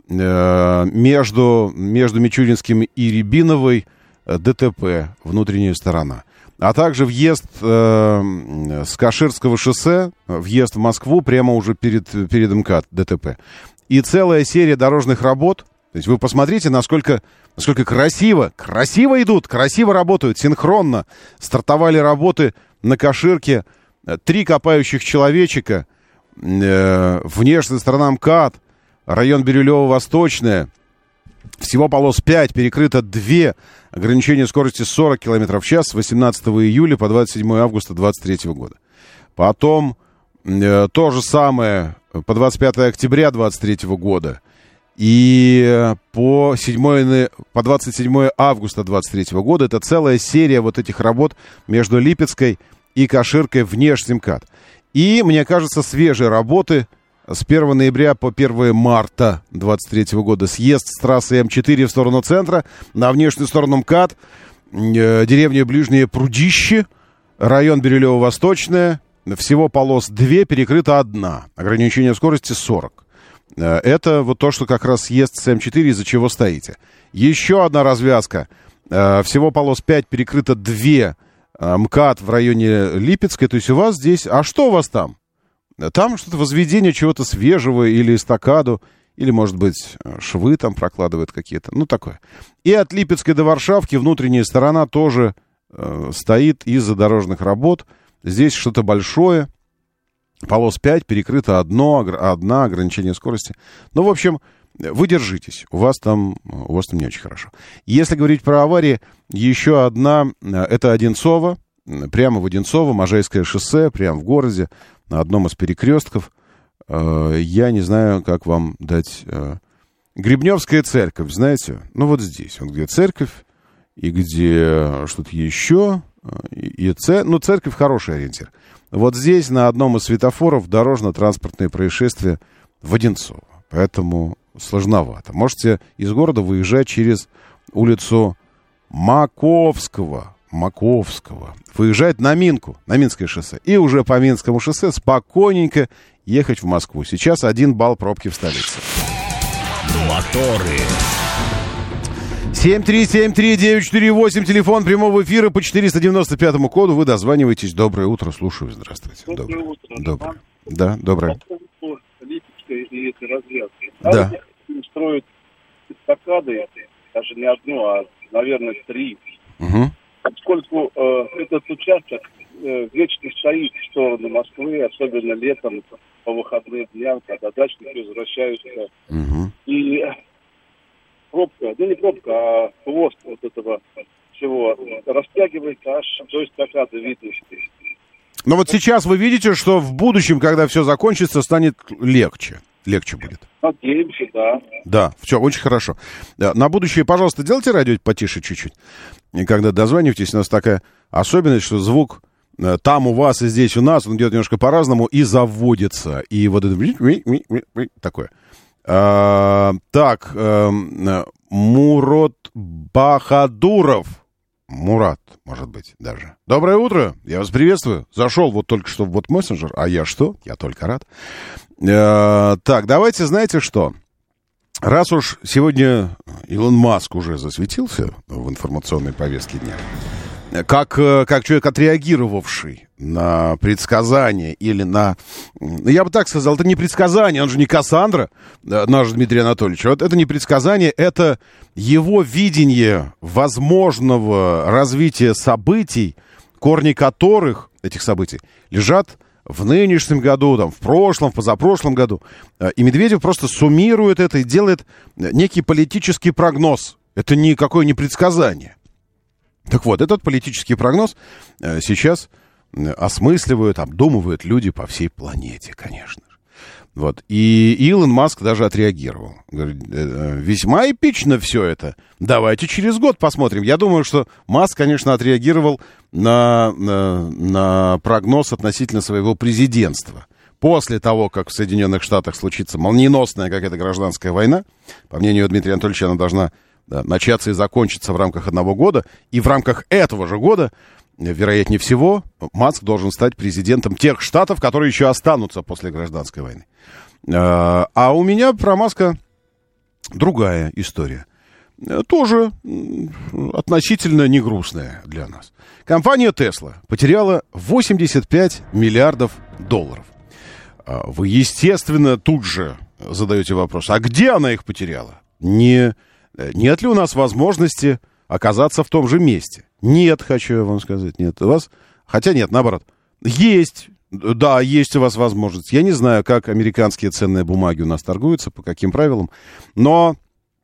между, между Мичуринским и Рябиновой ДТП, внутренняя сторона. А также въезд э, с Каширского шоссе, въезд в Москву прямо уже перед, перед МКАД, ДТП. И целая серия дорожных работ. То есть вы посмотрите, насколько, насколько красиво, красиво идут, красиво работают, синхронно. Стартовали работы на Каширке. Три копающих человечика, э, внешняя сторона МКАД, район Бирюлево-Восточная. Всего полос пять, перекрыто два. Ограничение скорости сорок километров в час с восемнадцатого июля по двадцать седьмое августа две тысячи двадцать третьего года. Потом э, то же самое по двадцать пятое октября две тысячи двадцать третьего года. И по, седьмое, по двадцать седьмое августа две тысячи двадцать третьего года. Это целая серия вот этих работ между Липецкой и Каширкой внешсимкат. И, мне кажется, свежие работы с первого ноября по первое марта две тысячи двадцать третьего года. Съезд с трассы эм четыре в сторону центра, на внешнюю сторону МКАД, э, деревня Ближнее Прудище, район Бирюлево-Восточное. Всего полос две, перекрыта одна. Ограничение скорости сорок. Э, это вот то, что как раз съезд с эм четыре, из-за чего стоите. Еще одна развязка. Э, всего полос пять, перекрыто два. Э, МКАД в районе Липецкой. То есть у вас здесь... А что у вас там? Там что-то возведение чего-то свежего или эстакаду, или, может быть, швы там прокладывают какие-то. Ну, такое. И от Липецкой до Варшавки внутренняя сторона тоже э, стоит из-за дорожных работ. Здесь что-то большое. Полос пять, перекрыто одно, одна, ограничение скорости. Ну, в общем, вы держитесь. У вас там, у вас там не очень хорошо. Если говорить про аварии, еще одна, это Одинцово. Прямо в Одинцово, Можайское шоссе, прямо в городе. На одном из перекрестков. Э, я не знаю, как вам дать... Э, Гребневская церковь, знаете? Ну, вот здесь. Вот где церковь, и где что-то еще. И, и ц... Ну, церковь хороший ориентир. Вот здесь, на одном из светофоров, дорожно-транспортные происшествия в Одинцово. Поэтому сложновато. Можете из города выезжать через улицу Маковского. Маковского. Выезжать на Минку, на Минское шоссе. И уже по Минскому шоссе спокойненько ехать в Москву. Сейчас один балл пробки в столице. Моторы. семь три семь три девять четыре восемь, телефон прямого эфира по четыреста девяносто пятому коду. Вы дозваниваетесь. Доброе утро. Слушаю. Здравствуйте. Доброе, доброе утро. Доброе. Да, доброе. Липецкой и этой развязки. Да. Строят эстакады, даже не одну, а, наверное, три. Угу. Поскольку э, этот участок э, вечно стоит в сторону Москвы, особенно летом, по выходным дням, когда дачники возвращаются. Угу. И пробка, ну не пробка, а хвост вот этого всего растягивается аж до эстакады видности. Но вот сейчас вы видите, что в будущем, когда все закончится, станет легче. Легче будет. Надеемся, да. Да, все, очень хорошо. На будущее, пожалуйста, делайте радио потише чуть-чуть. И когда дозваниваетесь, у нас такая особенность, что звук там у вас и здесь у нас, он идет немножко по-разному и заводится. И вот это такое. А, так, а, Мурат Бахадуров. Мурат, может быть, даже. Доброе утро, я вас приветствую. Зашел вот только что в бот мессенджер, а я что? Я только рад. А, так, давайте, знаете что? Раз уж сегодня Илон Маск уже засветился в информационной повестке дня, как, как человек, отреагировавший на предсказание или на... Я бы так сказал, это не предсказание, он же не Кассандра, наш Дмитрий Анатольевич. Вот это не предсказание, это его видение возможного развития событий, корни которых, этих событий, лежат в нынешнем году, там, в прошлом, в позапрошлом году. И Медведев просто суммирует это и делает некий политический прогноз. Это никакое не предсказание. Так вот, этот политический прогноз сейчас осмысливают, обдумывают люди по всей планете, конечно же. Вот. И Илон Маск даже отреагировал. Говорит, весьма эпично все это. Давайте через год посмотрим. Я думаю, что Маск, конечно, отреагировал на, на, на прогноз относительно своего президентства. После того, как в Соединенных Штатах случится молниеносная какая-то гражданская война, по мнению Дмитрия Анатольевича, она должна да, начаться и закончиться в рамках одного года. И в рамках этого же года, вероятнее всего, Маск должен стать президентом тех штатов, которые еще останутся после гражданской войны. А у меня про Маска другая история. Тоже относительно не грустная для нас. Компания Tesla потеряла восемьдесят пять миллиардов долларов. Вы, естественно, тут же задаете вопрос, а где она их потеряла? Не, нет ли у нас возможности оказаться в том же месте? Нет, хочу я вам сказать, нет. У вас, хотя нет, наоборот, есть. Да, есть у вас возможность. Я не знаю, как американские ценные бумаги у нас торгуются, по каким правилам, но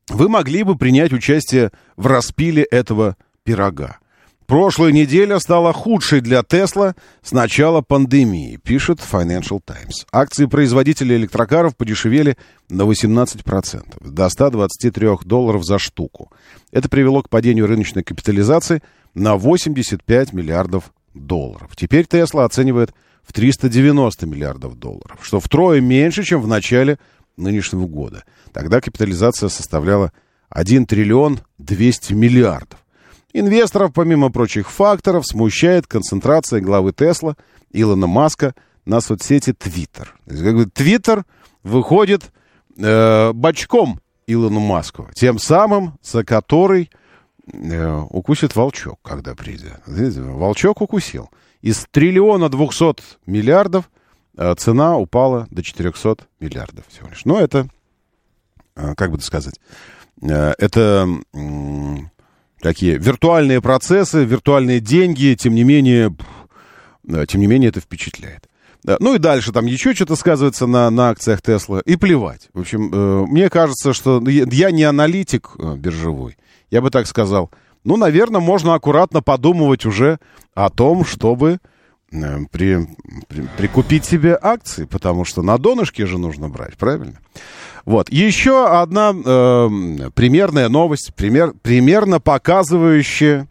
вы могли бы принять участие в распиле этого пирога. Прошлая неделя стала худшей для Tesla с начала пандемии, пишет Financial Times. Акции производителей электрокаров подешевели на восемнадцать процентов, до ста двадцати трёх долларов за штуку. Это привело к падению рыночной капитализации на восемьдесят пять миллиардов долларов. Теперь Tesla оценивает в триста девяносто миллиардов долларов, что втрое меньше, чем в начале нынешнего года. Тогда капитализация составляла один триллион двести миллиардов. Инвесторов, помимо прочих факторов, смущает концентрация главы Tesla Илона Маска на соцсети Twitter. Twitter выходит э, бочком Илону Маску, тем самым, за который э, укусит волчок, когда придет. Волчок укусил. Из триллиона двухсот миллиардов э, цена упала до четырехсот миллиардов всего лишь. Но это, э, как бы это сказать, э, это... Э, Такие виртуальные процессы, виртуальные деньги, тем не менее, тем не менее это впечатляет. Ну и дальше там еще что-то сказывается на, на акциях Tesla, и плевать. В общем, э, мне кажется, что я не аналитик биржевой, я бы так сказал. Ну, наверное, можно аккуратно подумывать уже о том, чтобы э, при, при, прикупить себе акции, потому что на донышке же нужно брать, правильно? Вот. Еще одна э, примерная новость, пример, примерно показывающая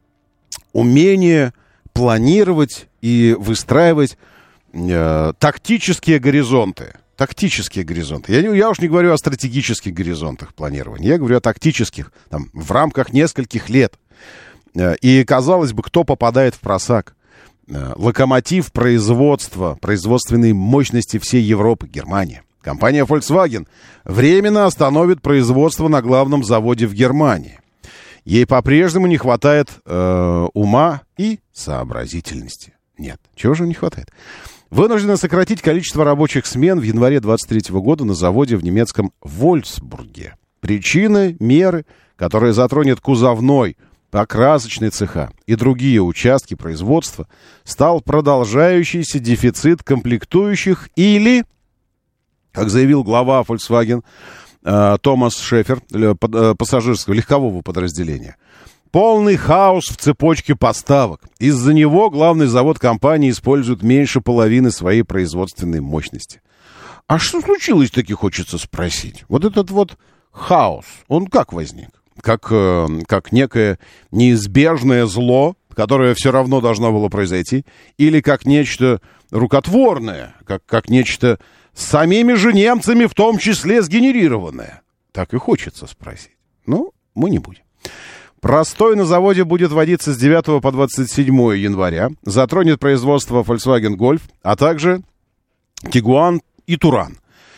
умение планировать и выстраивать э, тактические горизонты. Тактические горизонты. Я, я уж не говорю о стратегических горизонтах планирования, я говорю о тактических, там, в рамках нескольких лет. Э, и, казалось бы, кто попадает в просак? Э, локомотив производства, производственной мощности всей Европы, Германия. Компания Volkswagen временно остановит производство на главном заводе в Германии. Ей по-прежнему не хватает э, ума и сообразительности. Нет, чего же не хватает? Вынуждена сократить количество рабочих смен в январе двадцать третьего года на заводе в немецком Вольфсбурге. Причины — меры, которые затронет кузовной, покрасочный цеха и другие участки производства, стал продолжающийся дефицит комплектующих или... Как заявил глава Volkswagen э, Томас Шефер, э, пассажирского легкового подразделения, полный хаос в цепочке поставок. Из-за него главный завод компании использует меньше половины своей производственной мощности. А что случилось, таки хочется спросить? Вот этот вот хаос, он как возник? Как, э, как некое неизбежное зло, которое все равно должно было произойти? Или как нечто рукотворное, как, как нечто... самими же немцами, в том числе, сгенерированное? Так и хочется спросить. Но мы не будем. Простой на заводе будет вводиться с девятого по двадцать седьмое января. Затронет производство Volkswagen Golf, а также Tiguan и Touran.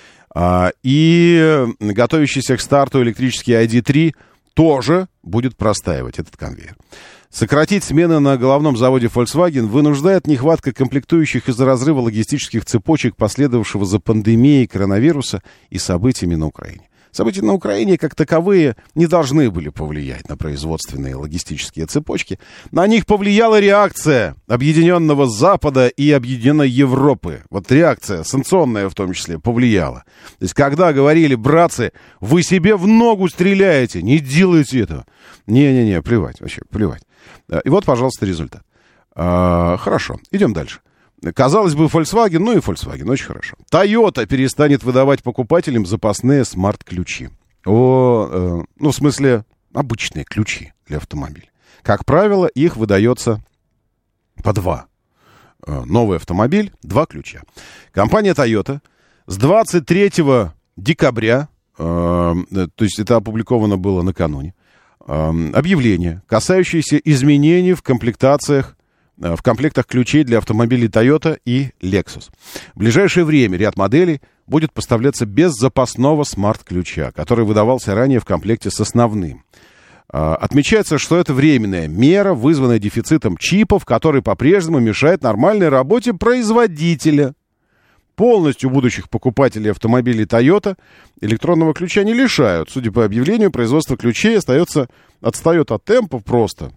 А, и готовящийся к старту электрический ай ди три тоже будет простаивать этот конвейер. Сократить смены на головном заводе Volkswagen вынуждает нехватка комплектующих из-за разрыва логистических цепочек, последовавшего за пандемией коронавируса и событиями на Украине. События на Украине, как таковые, не должны были повлиять на производственные логистические цепочки. На них повлияла реакция Объединенного Запада и Объединенной Европы. Вот реакция, санкционная в том числе, повлияла. То есть, когда говорили: братцы, вы себе в ногу стреляете, не делайте этого. Не-не-не, плевать, вообще, плевать. И вот, пожалуйста, результат. А, хорошо, идем дальше. Казалось бы, Volkswagen, ну и Volkswagen, очень хорошо. Toyota перестанет выдавать покупателям запасные смарт-ключи. О, э, ну, в смысле, обычные ключи для автомобиля. Как правило, их выдается по два. Э, новый автомобиль, два ключа. Компания Toyota с двадцать третьего декабря, э, то есть это опубликовано было накануне, э, объявление, касающееся изменений в комплектациях в комплектах ключей для автомобилей Toyota и Lexus. В ближайшее время ряд моделей будет поставляться без запасного смарт-ключа, который выдавался ранее в комплекте с основным. Отмечается, что это временная мера, вызванная дефицитом чипов, который по-прежнему мешает нормальной работе производителя. Полностью будущих покупателей автомобилей Toyota электронного ключа не лишают. Судя по объявлению, производство ключей остается, отстает от темпов просто.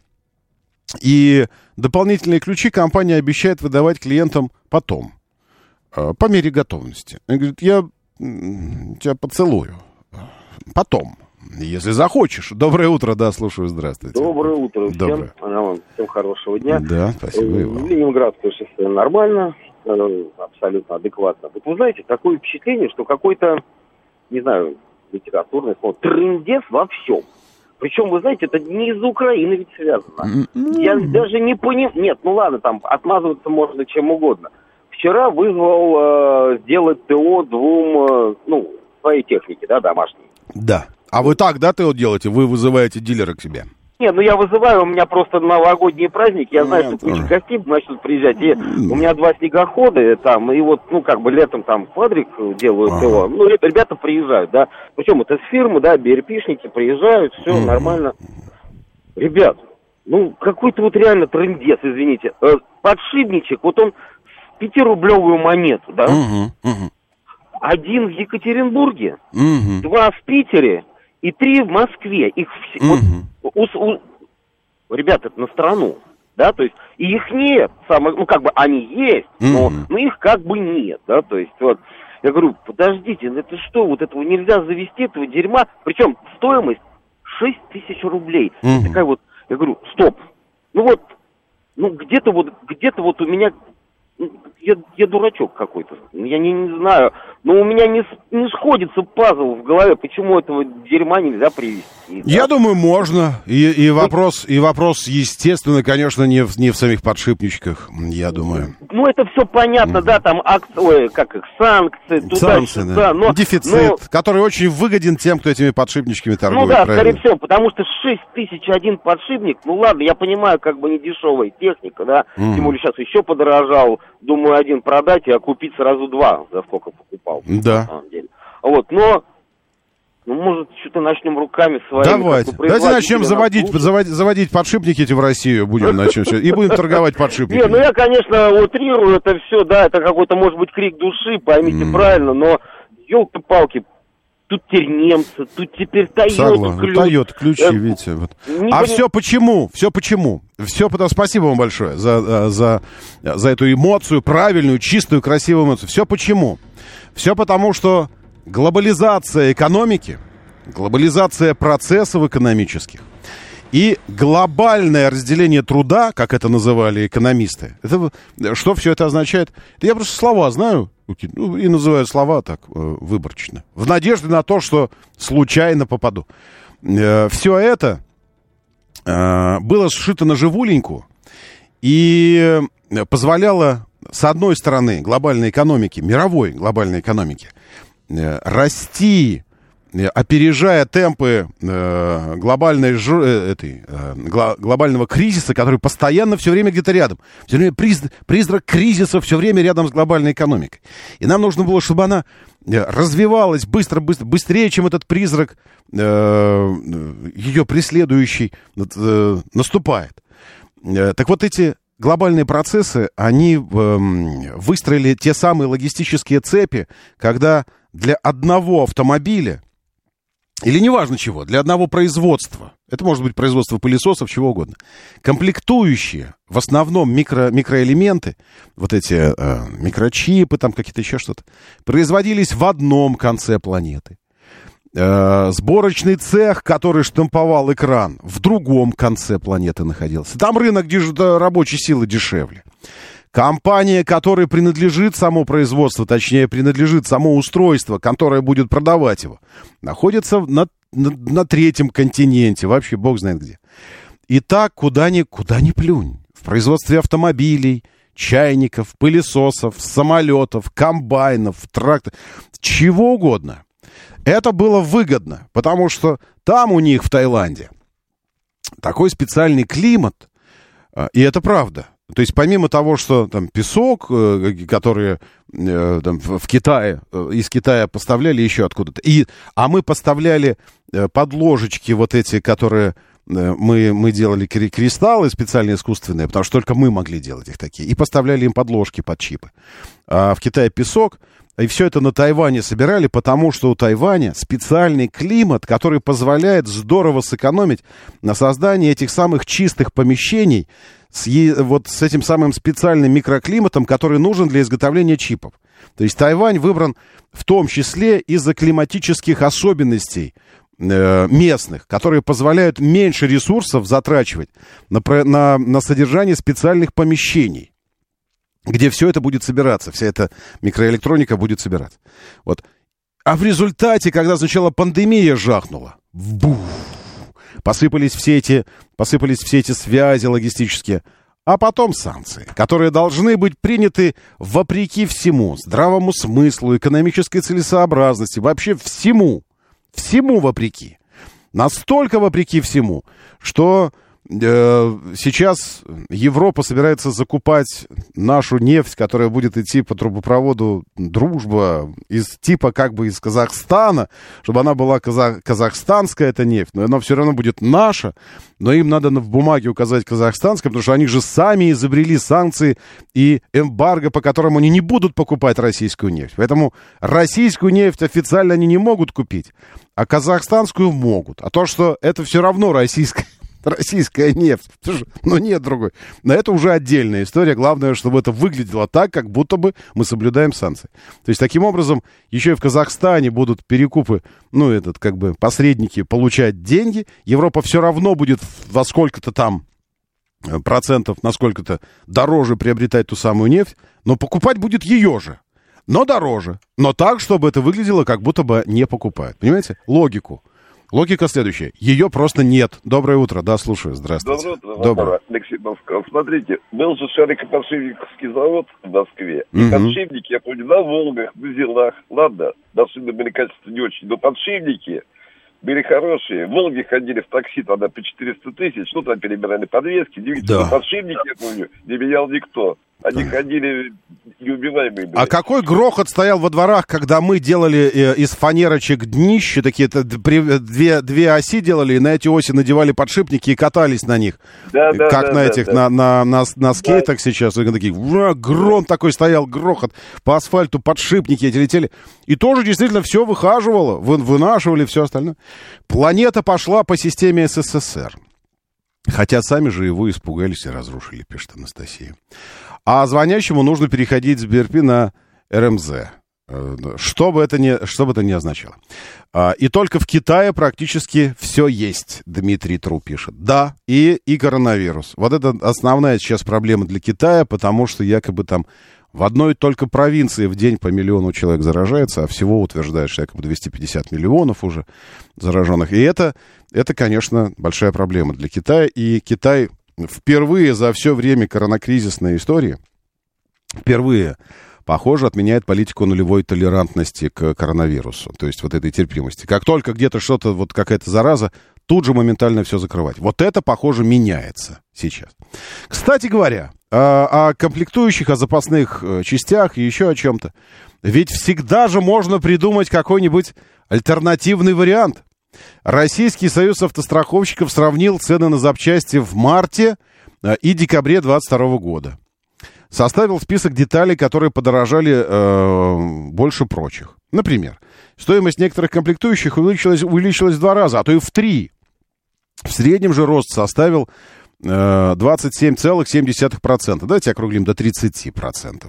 И дополнительные ключи компания обещает выдавать клиентам потом, по мере готовности. Он говорит: я тебя поцелую. Потом. Если захочешь. Доброе утро, да, слушаю, здравствуйте. Доброе утро всем. Доброе. Всем хорошего дня. Да, спасибо. В Ленинградское шоссе нормально, абсолютно адекватно. Вот вы знаете, такое впечатление, что какой-то, не знаю, литературный слово, трындец во всем. Причем, вы знаете, это не из-за Украины ведь связано. Я даже не понимаю. Нет, ну ладно, там отмазываться можно чем угодно. Вчера вызвал э, сделать ТО двум, э, ну, своей технике, да, домашней. Да. А вы так, да, ТО делаете? Вы вызываете дилера к себе? Нет, ну я вызываю, у меня просто новогодние праздники, я знаю, что куча гостей начнут приезжать, и у меня два снегохода там, и вот, ну, как бы летом там квадрик делают ага. его, ну, ребята приезжают, да, причем это с фирмы, да, би эр пи-шники приезжают, все ага. нормально. Ребят, ну, какой-то вот реально трындец, извините, подшипничек, вот он с пятирублевую монету, да, ага. Ага. один в Екатеринбурге, ага. два в Питере, и три в Москве. Их все, угу. вот, у, у, ребята, это на страну, да, то есть, и их нет, самое, ну, как бы, они есть, угу. но, но их как бы нет, да, то есть, вот, я говорю, подождите, это что, вот этого нельзя завести, этого дерьма, причем стоимость шесть тысяч рублей, угу. такая вот, я говорю, стоп, ну вот, ну, где-то вот, где-то вот у меня, я, я дурачок какой-то, я не, не знаю, но у меня не, не сходится пазл в голове, почему этого дерьма нельзя привезти. Да? Я думаю, можно. И, и, вопрос, и вопрос, естественно, конечно, не в, не в самих подшипничках, я думаю. Ну, это все понятно, mm. да, там акции, как их, санкции, туда-сюда. Да. Но, дефицит, но... который очень выгоден тем, кто этими подшипничками торгует. Ну да, правильно? скорее всего, потому что шесть тысяч один подшипник, ну ладно, я понимаю, как бы не дешевая техника, да, mm. тем более сейчас еще подорожал, думаю, один продать, а купить сразу два, за сколько покупал. Да. На самом деле. Вот, но, ну, может, что-то начнем руками своими. Давайте, давайте начнем заводить, заводить, заводить подшипники эти в Россию, будем начнем все, и будем торговать подшипниками. Не, ну я, конечно, утрирую это все, да, это какой-то, может быть, крик души, поймите правильно, но, елки-палки, тут теперь немцы, тут теперь Тойота ключ. Тойота ключи, видите. Вот. А поним... все почему? Все почему? Все потому... Спасибо вам большое за, за, за эту эмоцию, правильную, чистую, красивую эмоцию. Все почему? Все потому, что глобализация экономики, глобализация процессов экономических и глобальное разделение труда, как это называли экономисты, это, что все это означает? Это я просто слова знаю, ну, и называю слова так выборочно, в надежде на то, что случайно попаду. Все это было сшито на живуленьку и позволяло, с одной стороны, глобальной экономике, мировой глобальной экономике, расти, опережая темпы э, глобальной, ж, э, этой, э, гло, глобального кризиса, который постоянно все время где-то рядом. Все время приз, призрак кризиса все время рядом с глобальной экономикой. И нам нужно было, чтобы она развивалась быстро, быстро, быстрее, чем этот призрак, э, ее преследующий, э, наступает. Э, так вот, эти глобальные процессы, они э, выстроили те самые логистические цепи, когда для одного автомобиля, или неважно чего, для одного производства, это может быть производство пылесосов, чего угодно, комплектующие, в основном микро, микроэлементы, вот эти э, микрочипы, там какие-то еще что-то, производились в одном конце планеты. Э, сборочный цех, который штамповал экран, в другом конце планеты находился. Там рынок деш... рабочей силы дешевле. Компания, которой принадлежит само производство, точнее, принадлежит само устройство, которое будет продавать его, находится на, на, на третьем континенте, вообще бог знает где. И так куда ни, куда ни плюнь. В производстве автомобилей, чайников, пылесосов, самолетов, комбайнов, тракторов, чего угодно. Это было выгодно, потому что там у них в Таиланде такой специальный климат, и это правда. То есть помимо того, что там песок, который э, там, в Китае, из Китая поставляли еще откуда-то, и, а мы поставляли подложечки вот эти, которые мы, мы делали кристаллы специально искусственные, потому что только мы могли делать их такие, и поставляли им подложки под чипы. А в Китае песок, и все это на Тайване собирали, потому что у Тайваня специальный климат, который позволяет здорово сэкономить на создании этих самых чистых помещений, с, вот с этим самым специальным микроклиматом, который нужен для изготовления чипов. То есть Тайвань выбран в том числе из-за климатических особенностей э, местных, которые позволяют меньше ресурсов затрачивать на, на, на содержание специальных помещений, где все это будет собираться, вся эта микроэлектроника будет собираться. Вот. А в результате, когда сначала пандемия жахнула, бух, посыпались все эти, посыпались все эти связи логистические, а потом санкции, которые должны быть приняты вопреки всему, здравому смыслу, экономической целесообразности, вообще всему, всему вопреки. Настолько вопреки всему, что э, сейчас Европа собирается закупать нашу нефть, которая будет идти по трубопроводу «Дружба», из типа как бы из Казахстана, чтобы она была казах, казахстанская, эта нефть, но она все равно будет наша, но им надо в бумаге указать казахстанская, потому что они же сами изобрели санкции и эмбарго, по которым они не будут покупать российскую нефть. Поэтому российскую нефть официально они не могут купить, а казахстанскую могут. А то, что это все равно российская, российская нефть, ну нет другой. Но это уже отдельная история. Главное, чтобы это выглядело так, как будто бы мы соблюдаем санкции. То есть, таким образом, еще и в Казахстане будут перекупы, ну, этот, как бы, посредники получать деньги. Европа все равно будет во сколько-то там процентов, на сколько-то дороже приобретать ту самую нефть, но покупать будет ее же. Но дороже. Но так, чтобы это выглядело, как будто бы не покупают. Понимаете? Логику. Логика следующая. Ее просто нет. Доброе утро. Да, слушаю. Здравствуйте. Доброе утро. Доброе. Алексей Москва. Смотрите, был же шарикоподшипниковский завод в Москве. И Мгм. подшипники, я помню, на Волгах, на Зелах. Ладно, машины были качество не очень, но подшипники были хорошие. Волги ходили в такси тогда по четыреста тысяч. Ну, там перебирали подвески. Двигатели, Да. подшипники, я помню, не менял никто. Они ходили неубиваемые были. А какой грохот стоял во дворах, когда мы делали э, из фанерочек днища, такие д- при- две, две оси делали, и на эти оси надевали подшипники и катались на них. Да, да, как да, на да, этих, да. На, на, на, на скейтах сейчас. И такие, ура, гром такой стоял, грохот. По асфальту подшипники эти летели. И тоже действительно все выхаживало, вы, вынашивали все остальное. Планета пошла по системе СССР. Хотя сами же его испугались и разрушили, пишет Анастасия. А звонящему нужно переходить с БРП на РМЗ. Что бы это ни, что бы это ни означало. И только в Китае практически все есть, Дмитрий Тру пишет. Да, и, и коронавирус. Вот это основная сейчас проблема для Китая, потому что якобы там в одной только провинции в день по миллиону человек заражается, а всего утверждают, что якобы двести пятьдесят миллионов уже зараженных. И это, это, конечно, большая проблема для Китая. И Китай впервые за все время коронакризисной истории, впервые, похоже, отменяет политику нулевой толерантности к коронавирусу. То есть вот этой терпимости. Как только где-то что-то, вот какая-то зараза, тут же моментально все закрывать. Вот это, похоже, меняется сейчас. Кстати говоря, о, о комплектующих, о запасных частях и еще о чем-то. Ведь всегда же можно придумать какой-нибудь альтернативный вариант. Российский союз автостраховщиков сравнил цены на запчасти в марте и декабре двадцать второго года. Составил список деталей, которые подорожали э, больше прочих. Например, стоимость некоторых комплектующих увеличилась, увеличилась в два раза, а то и в три. В среднем же рост составил э, двадцать семь целых семь десятых процента. Давайте округлим до тридцать процентов.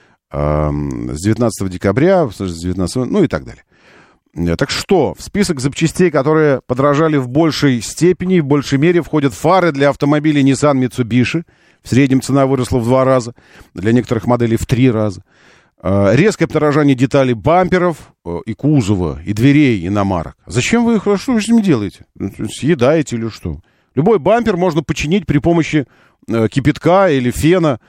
Э, с девятнадцатого декабря, с девятнадцатого, ну и так далее. Так что, в список запчастей, которые подорожали в большей степени, в большей мере, входят фары для автомобилей Nissan Mitsubishi. В среднем цена выросла в два раза, для некоторых моделей в три раза. Резкое подорожание деталей бамперов и кузова, и дверей иномарок. Зачем вы их, что вы с ними делаете? Съедаете или что? Любой бампер можно починить при помощи кипятка или фена,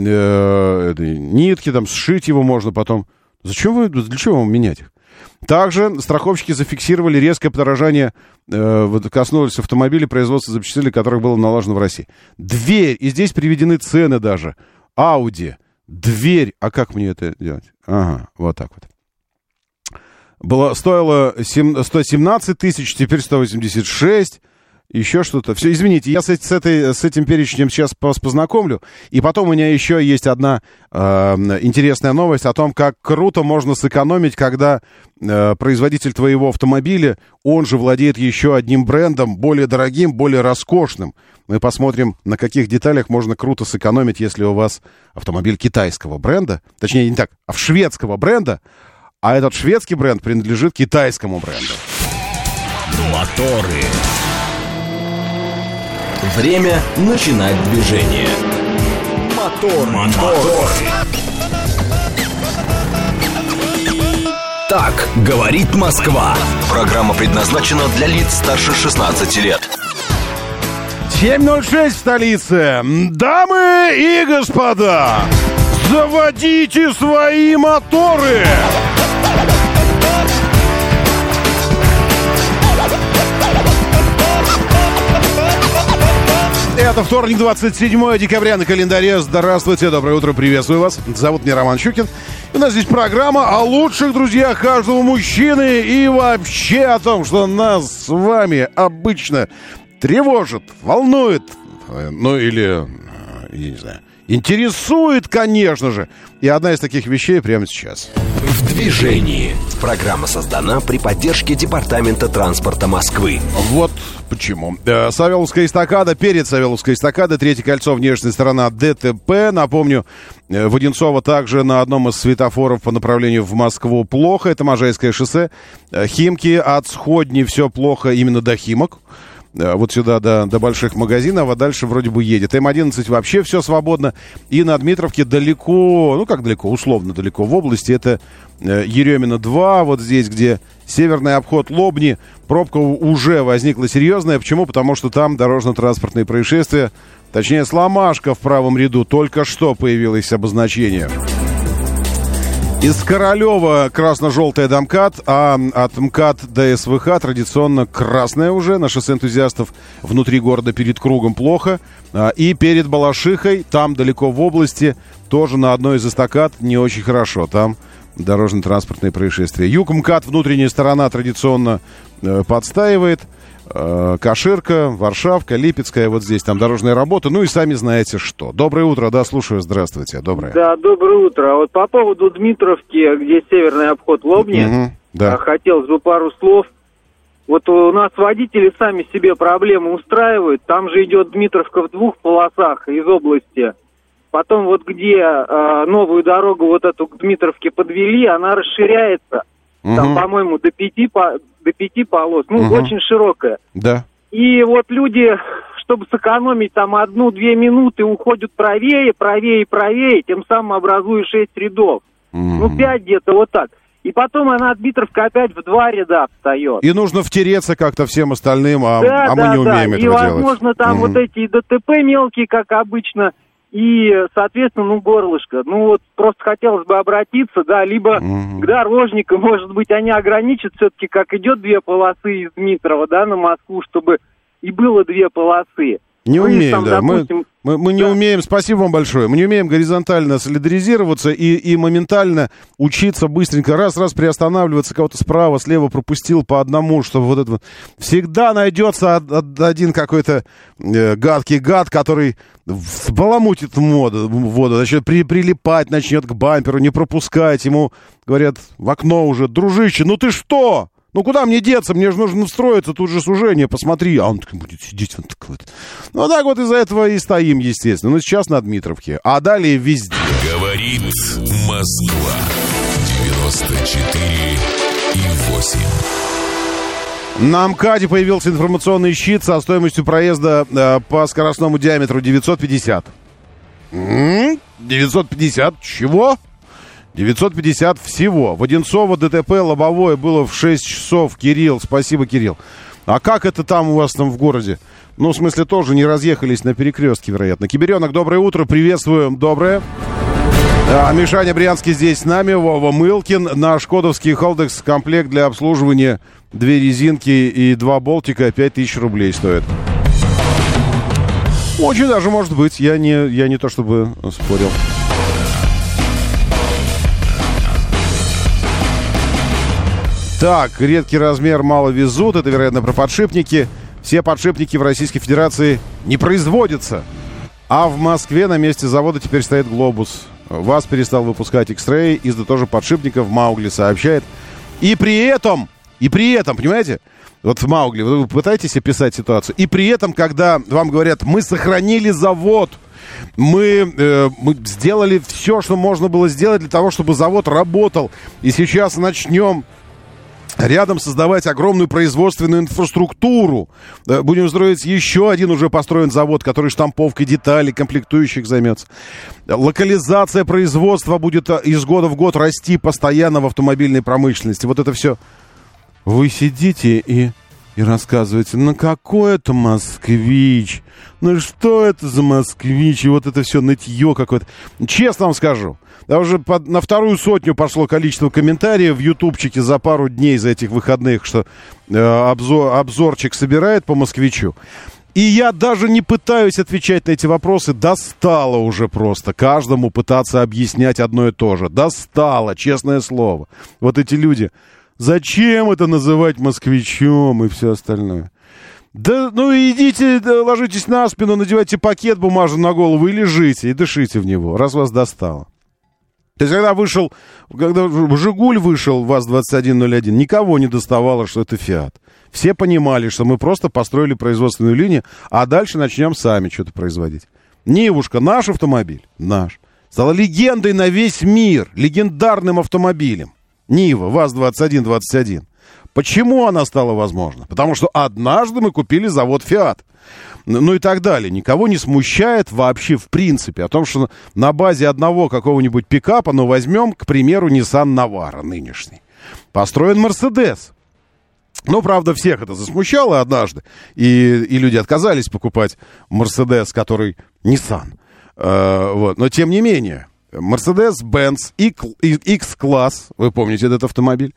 нитки, там, сшить его можно потом. Зачем вы, для чего вам менять их? Также страховщики зафиксировали резкое подорожание, э, коснулись автомобилей, производства запчастей, для которых было налажено в России. Дверь, и здесь приведены цены даже. Audi, дверь, а как мне это делать? Ага, вот так вот. Было, стоило сто семнадцать тысяч, теперь сто восемьдесят шесть. Еще что-то. Все, извините, я с, с, этой, с этим перечнем сейчас познакомлю. И потом у меня еще есть одна э, интересная новость о том, как круто можно сэкономить, когда э, производитель твоего автомобиля, он же владеет еще одним брендом, более дорогим, более роскошным. Мы посмотрим, на каких деталях можно круто сэкономить, если у вас автомобиль китайского бренда. Точнее, не так, а шведского бренда. А этот шведский бренд принадлежит китайскому бренду. Моторы. Время начинать движение. Мотор, мотор. Так говорит Москва. Программа предназначена для лиц старше шестнадцати лет. семь ноль шесть в столице. Дамы и господа, заводите свои моторы. Это вторник, двадцать седьмое декабря на календаре. Здравствуйте, доброе утро, приветствую вас. Зовут меня Роман Щукин. У нас здесь программа о лучших друзьях каждого мужчины и вообще о том, что нас с вами обычно тревожит, волнует, ну или, я не знаю, интересует, конечно же. И одна из таких вещей прямо сейчас. В движении. Программа создана при поддержке Департамента транспорта Москвы. Вот почему. Савеловская эстакада, перед Савеловской эстакадой, третье кольцо, внешняя сторона ДТП. Напомню, в Одинцово также на одном из светофоров по направлению в Москву плохо. Это Можайское шоссе. Химки от Сходни все плохо именно до Химок. Вот сюда до, до больших магазинов, а дальше вроде бы едет. эм одиннадцать вообще все свободно. И на Дмитровке далеко, ну как далеко, условно далеко в области. Это Еремина два, вот здесь, где северный обход Лобни. Пробка уже возникла серьезная. Почему? Потому что там дорожно-транспортные происшествия. Точнее, сломашка в правом ряду. Только что появилось обозначение. Из Королева красно-желтая до МКАД, а от МКАД до СВХ традиционно красная уже. На шоссе энтузиастов внутри города перед кругом плохо. И перед Балашихой, там далеко в области, тоже на одной из эстакад не очень хорошо. Там дорожно-транспортные происшествия. Юг МКАД, внутренняя сторона традиционно подстаивает. Каширка, Варшавка, Липецкая, вот здесь там дорожная работа, ну и сами знаете что. Доброе утро, да, слушаю, здравствуйте, доброе. Да, доброе утро. Вот по поводу Дмитровки, где северный обход Лобни, угу, да. Хотелось бы пару слов. Вот у нас водители сами себе проблемы устраивают, там же идет Дмитровка в двух полосах из области. Потом вот где э, новую дорогу вот эту к Дмитровке подвели, она расширяется. Там, угу. по-моему, до пяти, по, до пяти полос. Ну, угу. очень широкая. Да. И вот люди, чтобы сэкономить там одну-две минуты, уходят правее, правее, правее, тем самым образуя шесть рядов. Угу. Ну, пять где-то, вот так. И потом она, Дмитровка, опять в два ряда встает. И нужно втереться как-то всем остальным, а, да, а да, мы не умеем да. этого делать. И, возможно, там угу. вот эти ДТП мелкие, как обычно, и, соответственно, ну, горлышко. Ну, вот просто хотелось бы обратиться, да, либо mm-hmm. к дорожникам, может быть, они ограничат все-таки, как идет две полосы из Дмитрова, да, на Москву, чтобы и было две полосы. Не ну, умеем, там, да. допустим, мы, мы, мы не да. умеем, спасибо вам большое, мы не умеем горизонтально солидаризироваться и, и моментально учиться быстренько, раз-раз приостанавливаться, кого-то справа, слева пропустил по одному, чтобы вот это вот... Всегда найдется один какой-то э, гадкий гад, который сбаламутит воду, воду начнет при, прилипать, начнет к бамперу, не пропускать. Ему говорят в окно уже: дружище, ну ты что? Ну куда мне деться? Мне же нужно встроиться, тут же сужение, посмотри. А он так будет сидеть. Он так вот. Ну так вот из-за этого и стоим, естественно. Ну сейчас на Дмитровке, а далее везде. Говорит Москва. девяносто четыре и восемь. На МКАДе появился информационный щит со стоимостью проезда э, по скоростному диаметру девятьсот пятьдесят. М-м-м, девятьсот пятьдесят? Чего? девятьсот пятьдесят всего. В Одинцово ДТП лобовое было в шесть часов. Кирилл, спасибо, Кирилл. А как это там у вас там в городе? Ну, в смысле, тоже не разъехались на перекрестке, вероятно. Киберенок, доброе утро, приветствую, доброе. А, Мишаня Брянский здесь с нами, Вова Мылкин. На шкодовский Холдекс комплект для обслуживания, две резинки и два болтика, пять тысяч рублей стоит. Очень даже может быть, я не, я не то чтобы спорил. Так, редкий размер мало везут, это, вероятно, про подшипники. Все подшипники в Российской Федерации не производятся. А в Москве на месте завода теперь стоит «Глобус». ВАЗ перестал выпускать X-Ray, из-за тоже подшипников, Маугли сообщает. И при этом, и при этом, понимаете, вот Маугли, вы пытаетесь описать ситуацию, и при этом, когда вам говорят: мы сохранили завод, мы, э, мы сделали все, что можно было сделать для того, чтобы завод работал, и сейчас начнем рядом создавать огромную производственную инфраструктуру. Будем строить еще один уже построен завод, который штамповкой деталей, комплектующих займется. Локализация производства будет из года в год расти постоянно в автомобильной промышленности. Вот это все. Вы сидите и, и рассказываете, ну какой это москвич? Ну что это за москвич? И вот это все нытье какое-то. Честно вам скажу. Да уже под, на вторую сотню пошло количество комментариев в ютубчике за пару дней, за этих выходных, что э, обзор, обзорчик собирает по москвичу. И я даже не пытаюсь отвечать на эти вопросы. Достало уже просто каждому пытаться объяснять одно и то же. Достало, честное слово. Вот эти люди. Зачем это называть москвичом и все остальное? Да, ну идите, да, ложитесь на спину, надевайте пакет бумажный на голову и лежите, и дышите в него, раз вас достало. То есть, когда вышел, когда «Жигуль» вышел, ВАЗ двадцать один ноль один, никого не доставало, что это «Фиат». Все понимали, что мы просто построили производственную линию, а дальше начнем сами что-то производить. «Нивушка» — наш автомобиль, наш. Стала легендой на весь мир, легендарным автомобилем. «Нива», ВАЗ двадцать один двадцать один. Почему она стала возможна? Потому что однажды мы купили завод «Фиат». Ну и так далее. Никого не смущает вообще в принципе о том, что на базе одного какого-нибудь пикапа, ну возьмем, к примеру, Nissan Navara нынешний, построен Mercedes. Ну, правда, всех это засмущало однажды, и, и люди отказались покупать Mercedes, который Nissan. Э, вот. Но тем не менее, Mercedes-Benz X-класс, вы помните этот автомобиль?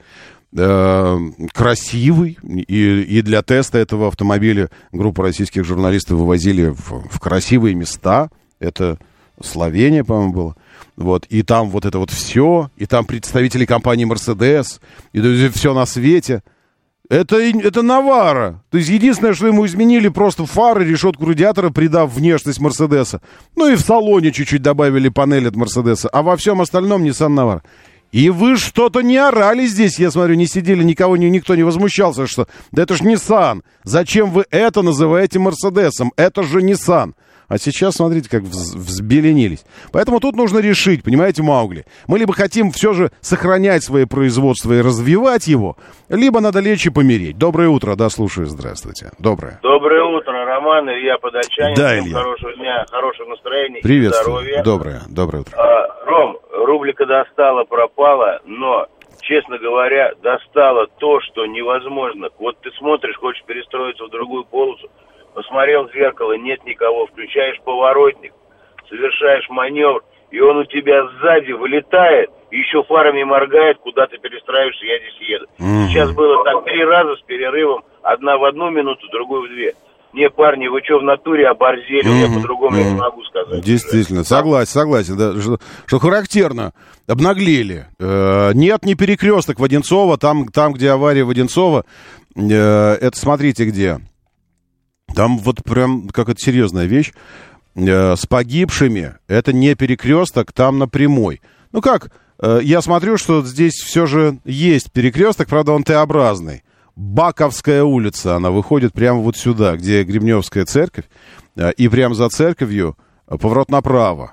Красивый, и, и для теста этого автомобиля группа российских журналистов вывозили в, в красивые места. Это Словения, по-моему, было. Вот, и там вот это вот все, и там представители компании Mercedes, и, и все на свете. Это, это Навара. То есть единственное, что ему изменили, просто фары, решетку радиатора, придав внешность Мерседеса. Ну и в салоне чуть-чуть добавили панель от Мерседеса. А во всем остальном Nissan Navara. И вы что-то не орали здесь, я смотрю, не сидели, никого, не, никто не возмущался, что да это ж Nissan, зачем вы это называете Мерседесом, это же Nissan. А сейчас, смотрите, как вз, взбеленились. Поэтому тут нужно решить, понимаете, Маугли. Мы либо хотим все же сохранять свое производство и развивать его, либо надо лечь и помереть. Доброе утро, да, слушаю, здравствуйте. Доброе. Доброе утро, Роман, Илья Подольчанин. Да, Илья. Хорошего дня, хорошего настроения. Приветствую. Здоровья. Доброе, доброе утро. А, Ром, рубрика достала, пропала, но, честно говоря, достала то, что невозможно. Вот ты смотришь, хочешь перестроиться в другую полосу, посмотрел в зеркало, нет никого, включаешь поворотник, совершаешь маневр, и он у тебя сзади вылетает, еще фарами моргает, куда ты перестраиваешься, я здесь еду. Mm-hmm. Сейчас было так три раза с перерывом, одна в одну минуту, другую в две. Не, парни, вы что, в натуре оборзели? Mm-hmm. Я по-другому mm-hmm. не могу сказать. Действительно, согласен, согласен. Да, что, что характерно, обнаглели. Э, нет, не перекресток в Одинцово, там, там, где авария в Одинцово, э, это смотрите где. Там вот прям какая-то серьезная вещь. Э, с погибшими, это не перекресток, там на прямой. Ну как, э, я смотрю, что здесь все же есть перекресток, правда, он Т-образный. Баковская улица, она выходит прямо вот сюда, где Гребневская церковь, и прямо за церковью поворот направо.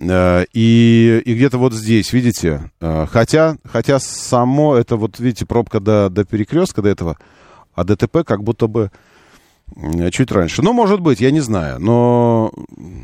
И, и где-то вот здесь, видите, хотя, хотя само это, вот видите, пробка до, до перекрестка, до этого, а ДТП как будто бы чуть раньше. Ну, может быть, я не знаю, но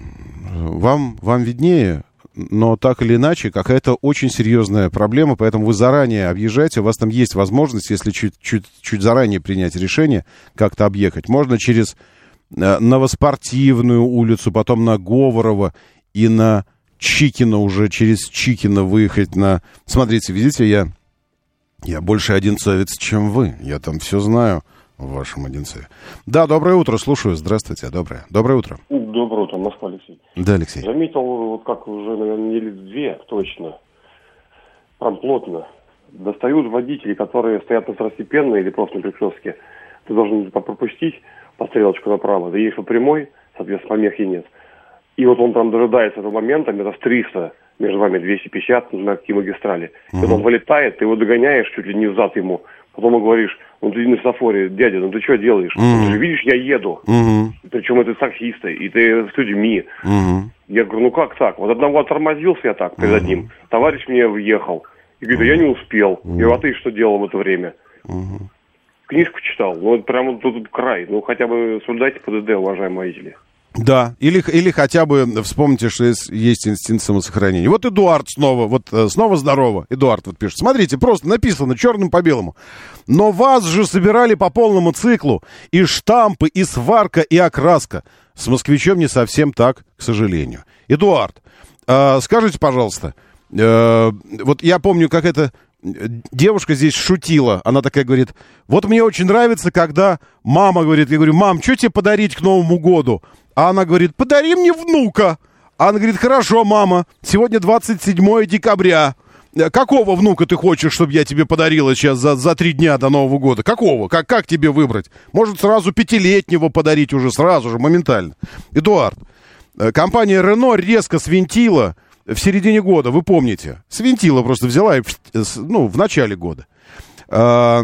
вам, вам виднее. Но так или иначе, какая-то очень серьезная проблема, поэтому вы заранее объезжаете, у вас там есть возможность, если чуть-чуть чуть заранее принять решение, как-то объехать. Можно через э, Новоспортивную улицу, потом на Говорова и на Чикино, уже через Чикино выехать на... Смотрите, видите, я, я больше одинцовец, чем вы, я там все знаю в вашем Одинцове. Да, доброе утро, слушаю, здравствуйте, доброе, доброе утро. Доброе утро, Москва, Алексей. Да, Алексей. Заметил, вот как уже, наверное, недели две точно, там плотно, достают водителей, которые стоят на второстепенной или просто на перекрестке. Ты должен пропустить по стрелочку направо, ты едешь по прямой, соответственно, помехи нет. И вот он там дожидается этого момента, метров триста, между вами двести пятьдесят, на какие магистрали. Угу. Когда он вылетает, ты его догоняешь чуть ли не взад ему, потом ему говоришь, ну ты на светофоре, дядя, ну ты что делаешь? Mm-hmm. Ты же видишь, я еду. Mm-hmm. Причем это таксисты, и ты с людьми. Mm-hmm. Я говорю, ну как так? Вот одного тормозился я так перед mm-hmm. одним. Товарищ мне въехал. И говорит, а я не успел. Mm-hmm. Я говорю, а ты что делал в это время? Угу. Книжку читал. Ну, вот прямо тут край. Ну, хотя бы соблюдайте ПДД, уважаемые водители. Да, или, или хотя бы вспомните, что есть, есть инстинкт самосохранения. Вот Эдуард снова, вот снова здорово. Эдуард вот пишет. Смотрите, просто написано черным по белому. Но вас же собирали по полному циклу. И штампы, и сварка, и окраска. С москвичом не совсем так, к сожалению. Эдуард, э, скажите, пожалуйста, э, вот я помню, как это... Девушка здесь шутила, она такая говорит, вот мне очень нравится, когда мама говорит, я говорю, мам, что тебе подарить к Новому году? А она говорит, подари мне внука. А она говорит, хорошо, мама, сегодня двадцать седьмое декабря. Какого внука ты хочешь, чтобы я тебе подарила сейчас за, за три дня до Нового года? Какого? Как, как тебе выбрать? Может, сразу пятилетнего подарить уже сразу же, моментально. Эдуард, компания Renault резко свинтила в середине года, вы помните. Свинтила просто взяла и, ну, в начале года. А,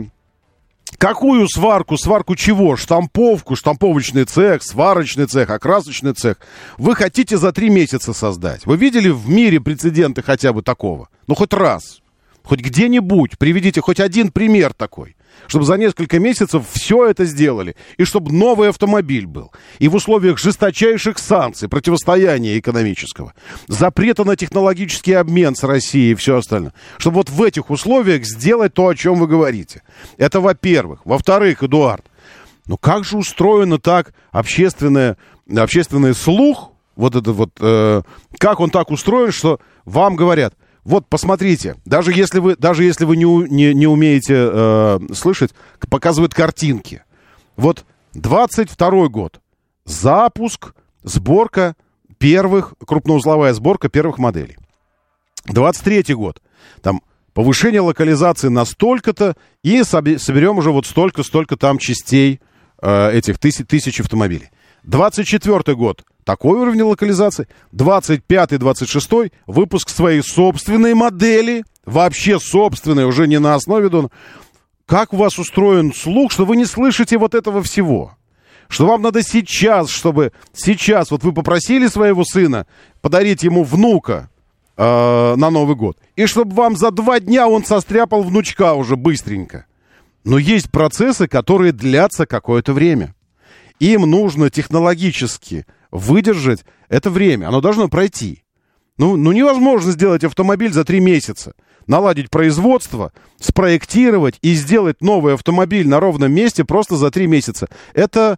какую сварку? Сварку чего? Штамповку, штамповочный цех, сварочный цех, окрасочный цех. Вы хотите за три месяца создать. Вы видели в мире прецеденты хотя бы такого? Ну, хоть раз. Хоть где-нибудь. Приведите хоть один пример такой. Чтобы за несколько месяцев все это сделали. И чтобы новый автомобиль был. И в условиях жесточайших санкций, противостояния экономического, запрета на технологический обмен с Россией и все остальное. Чтобы вот в этих условиях сделать то, о чем вы говорите. Это во-первых. Во-вторых, Эдуард, ну как же устроено так общественное, общественный слух, вот это вот, э, как он так устроен, что вам говорят, вот, посмотрите, даже если вы, даже если вы не, не, не умеете э, слышать, показывают картинки. Вот двадцать второй год. Запуск, сборка первых, крупноузловая сборка первых моделей. двадцать третий год. Там повышение локализации на столько-то, и соберем уже вот столько-столько там частей э, этих тысяч, тысяч автомобилей. двадцать четвёртый год. Такой уровень локализации. двадцать пятый двадцать шестой выпуск своей собственной модели. Вообще собственной, уже не на основе дона. Как у вас устроен слух, что вы не слышите вот этого всего? Что вам надо сейчас, чтобы сейчас, вот вы попросили своего сына подарить ему внука э, на Новый год. И чтобы вам за два дня он состряпал внучка уже быстренько. Но есть процессы, которые длятся какое-то время. Им нужно технологически выдержать это время. Оно должно пройти. Ну, ну невозможно сделать автомобиль за три месяца. Наладить производство, спроектировать и сделать новый автомобиль на ровном месте просто за три месяца. Это,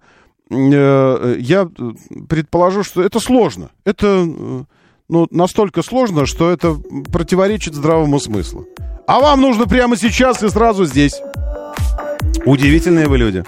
э, я предположу, что это сложно. Это э, ну, настолько сложно, что это противоречит здравому смыслу. А вам нужно прямо сейчас и сразу здесь. Удивительные вы люди.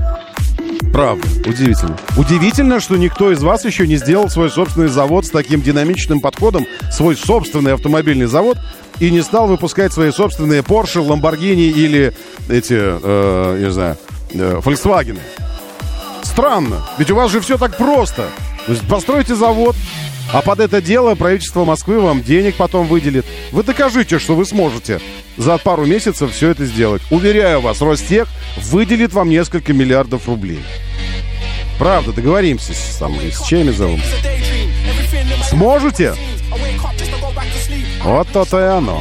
Правда, удивительно. Удивительно, что никто из вас еще не сделал свой собственный завод с таким динамичным подходом, свой собственный автомобильный завод, и не стал выпускать свои собственные Porsche, Lamborghini или эти, э, не знаю, э, Volkswagen. Странно, ведь у вас же все так просто. То есть постройте завод, а под это дело правительство Москвы вам денег потом выделит. Вы докажите, что вы сможете за пару месяцев все это сделать. Уверяю вас, Ростех выделит вам несколько миллиардов рублей. Правда, договоримся с, там, с Чемизовым. Сможете? Вот то-то и оно.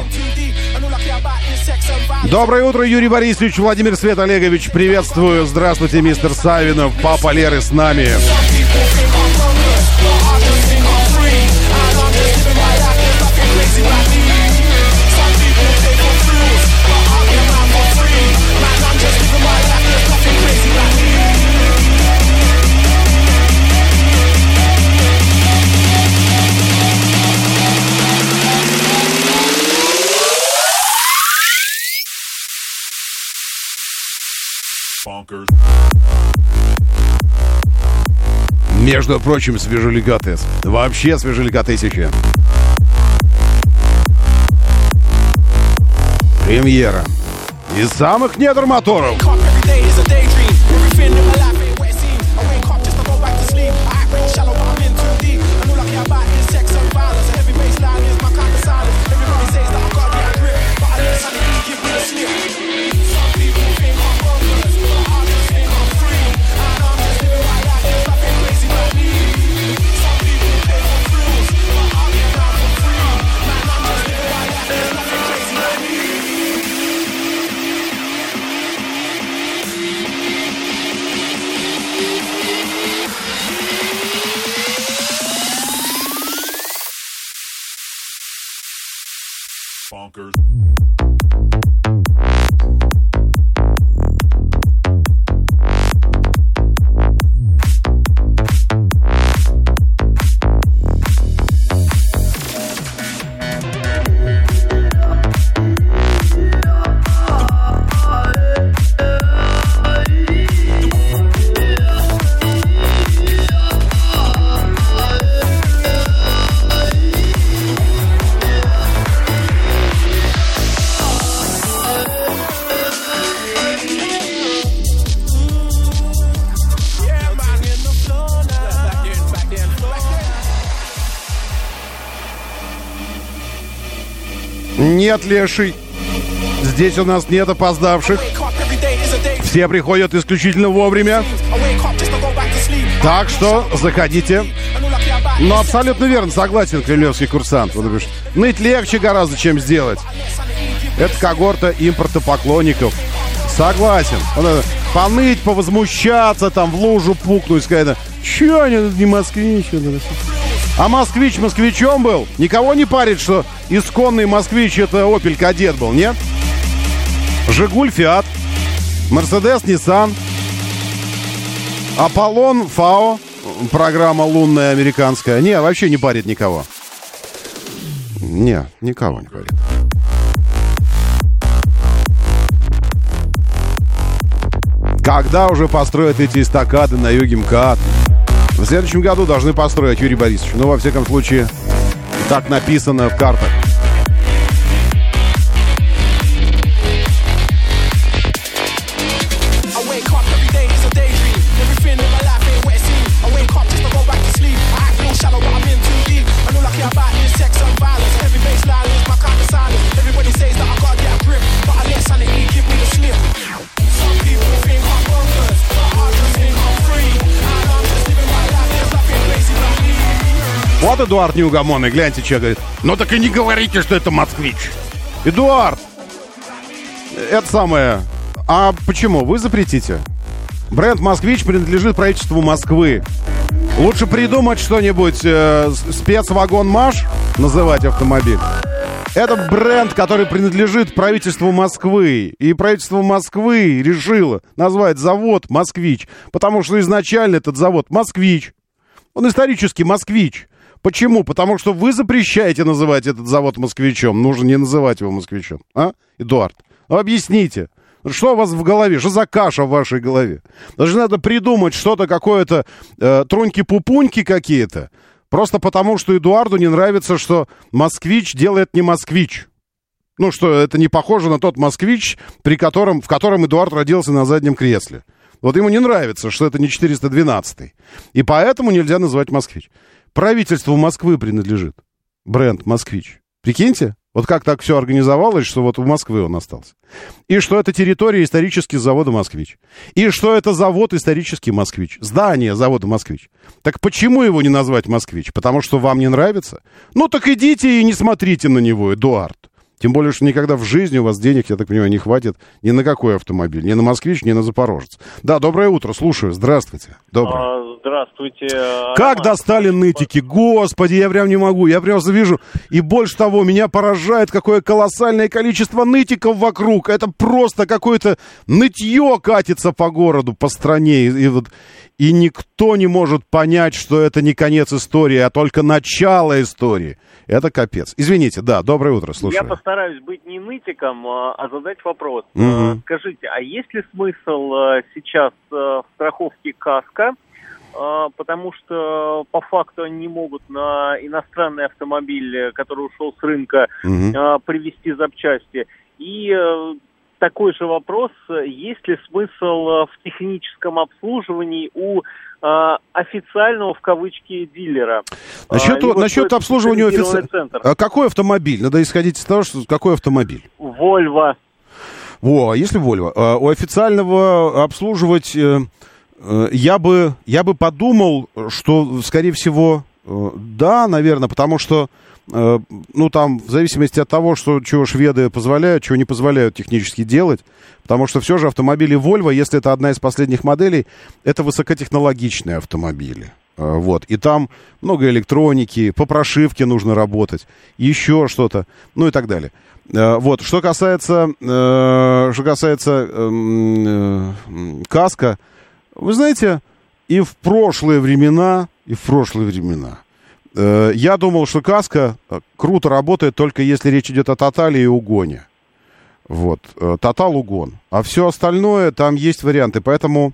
Доброе утро, Юрий Борисович, Владимир Свет Олегович. Приветствую. Здравствуйте, мистер Савинов. Папа Леры с нами. Между прочим, свежеликатес. Вообще свежеликатесище. Премьера. Из самых недр моторов. Нет, Леший, здесь у нас нет опоздавших. Все приходят исключительно вовремя. Так что заходите. Ну, абсолютно верно, согласен, кремлевский курсант. Ныть легче гораздо, чем сделать. Это когорта импортопоклонников. Согласен. Поныть, повозмущаться, там в лужу пукнуть, сказать, че они, не москвич. А москвич москвичом был? Никого не парит, что исконный москвич это Opel Kadett был, нет? Жигуль, Фиат, Мерседес, Ниссан, Аполлон, ФАО, программа лунная американская. Не, вообще не парит никого. Не, никого не парит. Когда уже построят эти эстакады на юге МКАД? В следующем году должны построить, Юрий Борисович. Ну, во всяком случае, так написано в картах. Вот Эдуард неугомонный, гляньте, че говорит. Ну так и не говорите, что это москвич. Эдуард, это самое. А почему? Вы запретите? Бренд «Москвич» принадлежит правительству Москвы. Лучше придумать что-нибудь, э, спецвагон «Маш», называть автомобиль. Это бренд, который принадлежит правительству Москвы. И правительство Москвы решило назвать завод «Москвич», потому что изначально этот завод «Москвич». Он исторически «Москвич». Почему? Потому что вы запрещаете называть этот завод «Москвичом». Нужно не называть его «Москвичом». А, Эдуард? Ну, объясните. Что у вас в голове? Что за каша в вашей голове? Даже надо придумать что-то, какое-то э, труньки-пупуньки какие-то. Просто потому, что Эдуарду не нравится, что «Москвич» делает не «Москвич». Ну, что это не похоже на тот «Москвич», при котором, в котором Эдуард родился на заднем кресле. Вот ему не нравится, что это не четыреста двенадцатый. И поэтому нельзя называть «Москвич». Правительству Москвы принадлежит бренд «Москвич». Прикиньте, вот как так все организовалось, что вот в Москве он остался. И что это территория исторически завода «Москвич». И что это завод исторический «Москвич». Здание завода «Москвич». Так почему его не назвать «Москвич»? Потому что вам не нравится? Ну так идите и не смотрите на него, Эдуард. Тем более, что никогда в жизни у вас денег, я так понимаю, не хватит ни на какой автомобиль. Ни на «Москвич», ни на «Запорожец». Да, доброе утро, слушаю. Здравствуйте. Доброе. А, здравствуйте. Как Роман. Достали нытики? Господи, я прям не могу. Я прям вижу. И больше того, меня поражает, какое колоссальное количество нытиков вокруг. Это просто какое-то нытье катится по городу, по стране. И, и, вот, и никто не может понять, что это не конец истории, а только начало истории. Это капец. Извините, да, доброе утро, слушаю. Я постараюсь быть не нытиком, а задать вопрос. Угу. Скажите, а есть ли смысл сейчас в страховке КАСКО? Потому что по факту они не могут на иностранный автомобиль, который ушел с рынка, угу. привезти запчасти. И такой же вопрос, есть ли смысл в техническом обслуживании у а, официального, в кавычки, дилера? Насчет, а, насчет обслуживания официального... А какой автомобиль? Надо исходить из того, что какой автомобиль? Вольво. Во, если Вольво. А, у официального обслуживать э, э, я бы, я бы подумал, что, скорее всего, э, да, наверное, потому что ну, там, в зависимости от того, что, чего шведы позволяют, чего не позволяют технически делать, потому что все же автомобили Volvo, если это одна из последних моделей, это высокотехнологичные автомобили. Вот. И там много электроники, по прошивке нужно работать, еще что-то, ну и так далее. Вот. Что касается, что касается каска, вы знаете, и в прошлые времена, и в прошлые времена я думал, что каска круто работает только если речь идет о тотале и угоне. Вот. Тотал, угон. А все остальное, там есть варианты, поэтому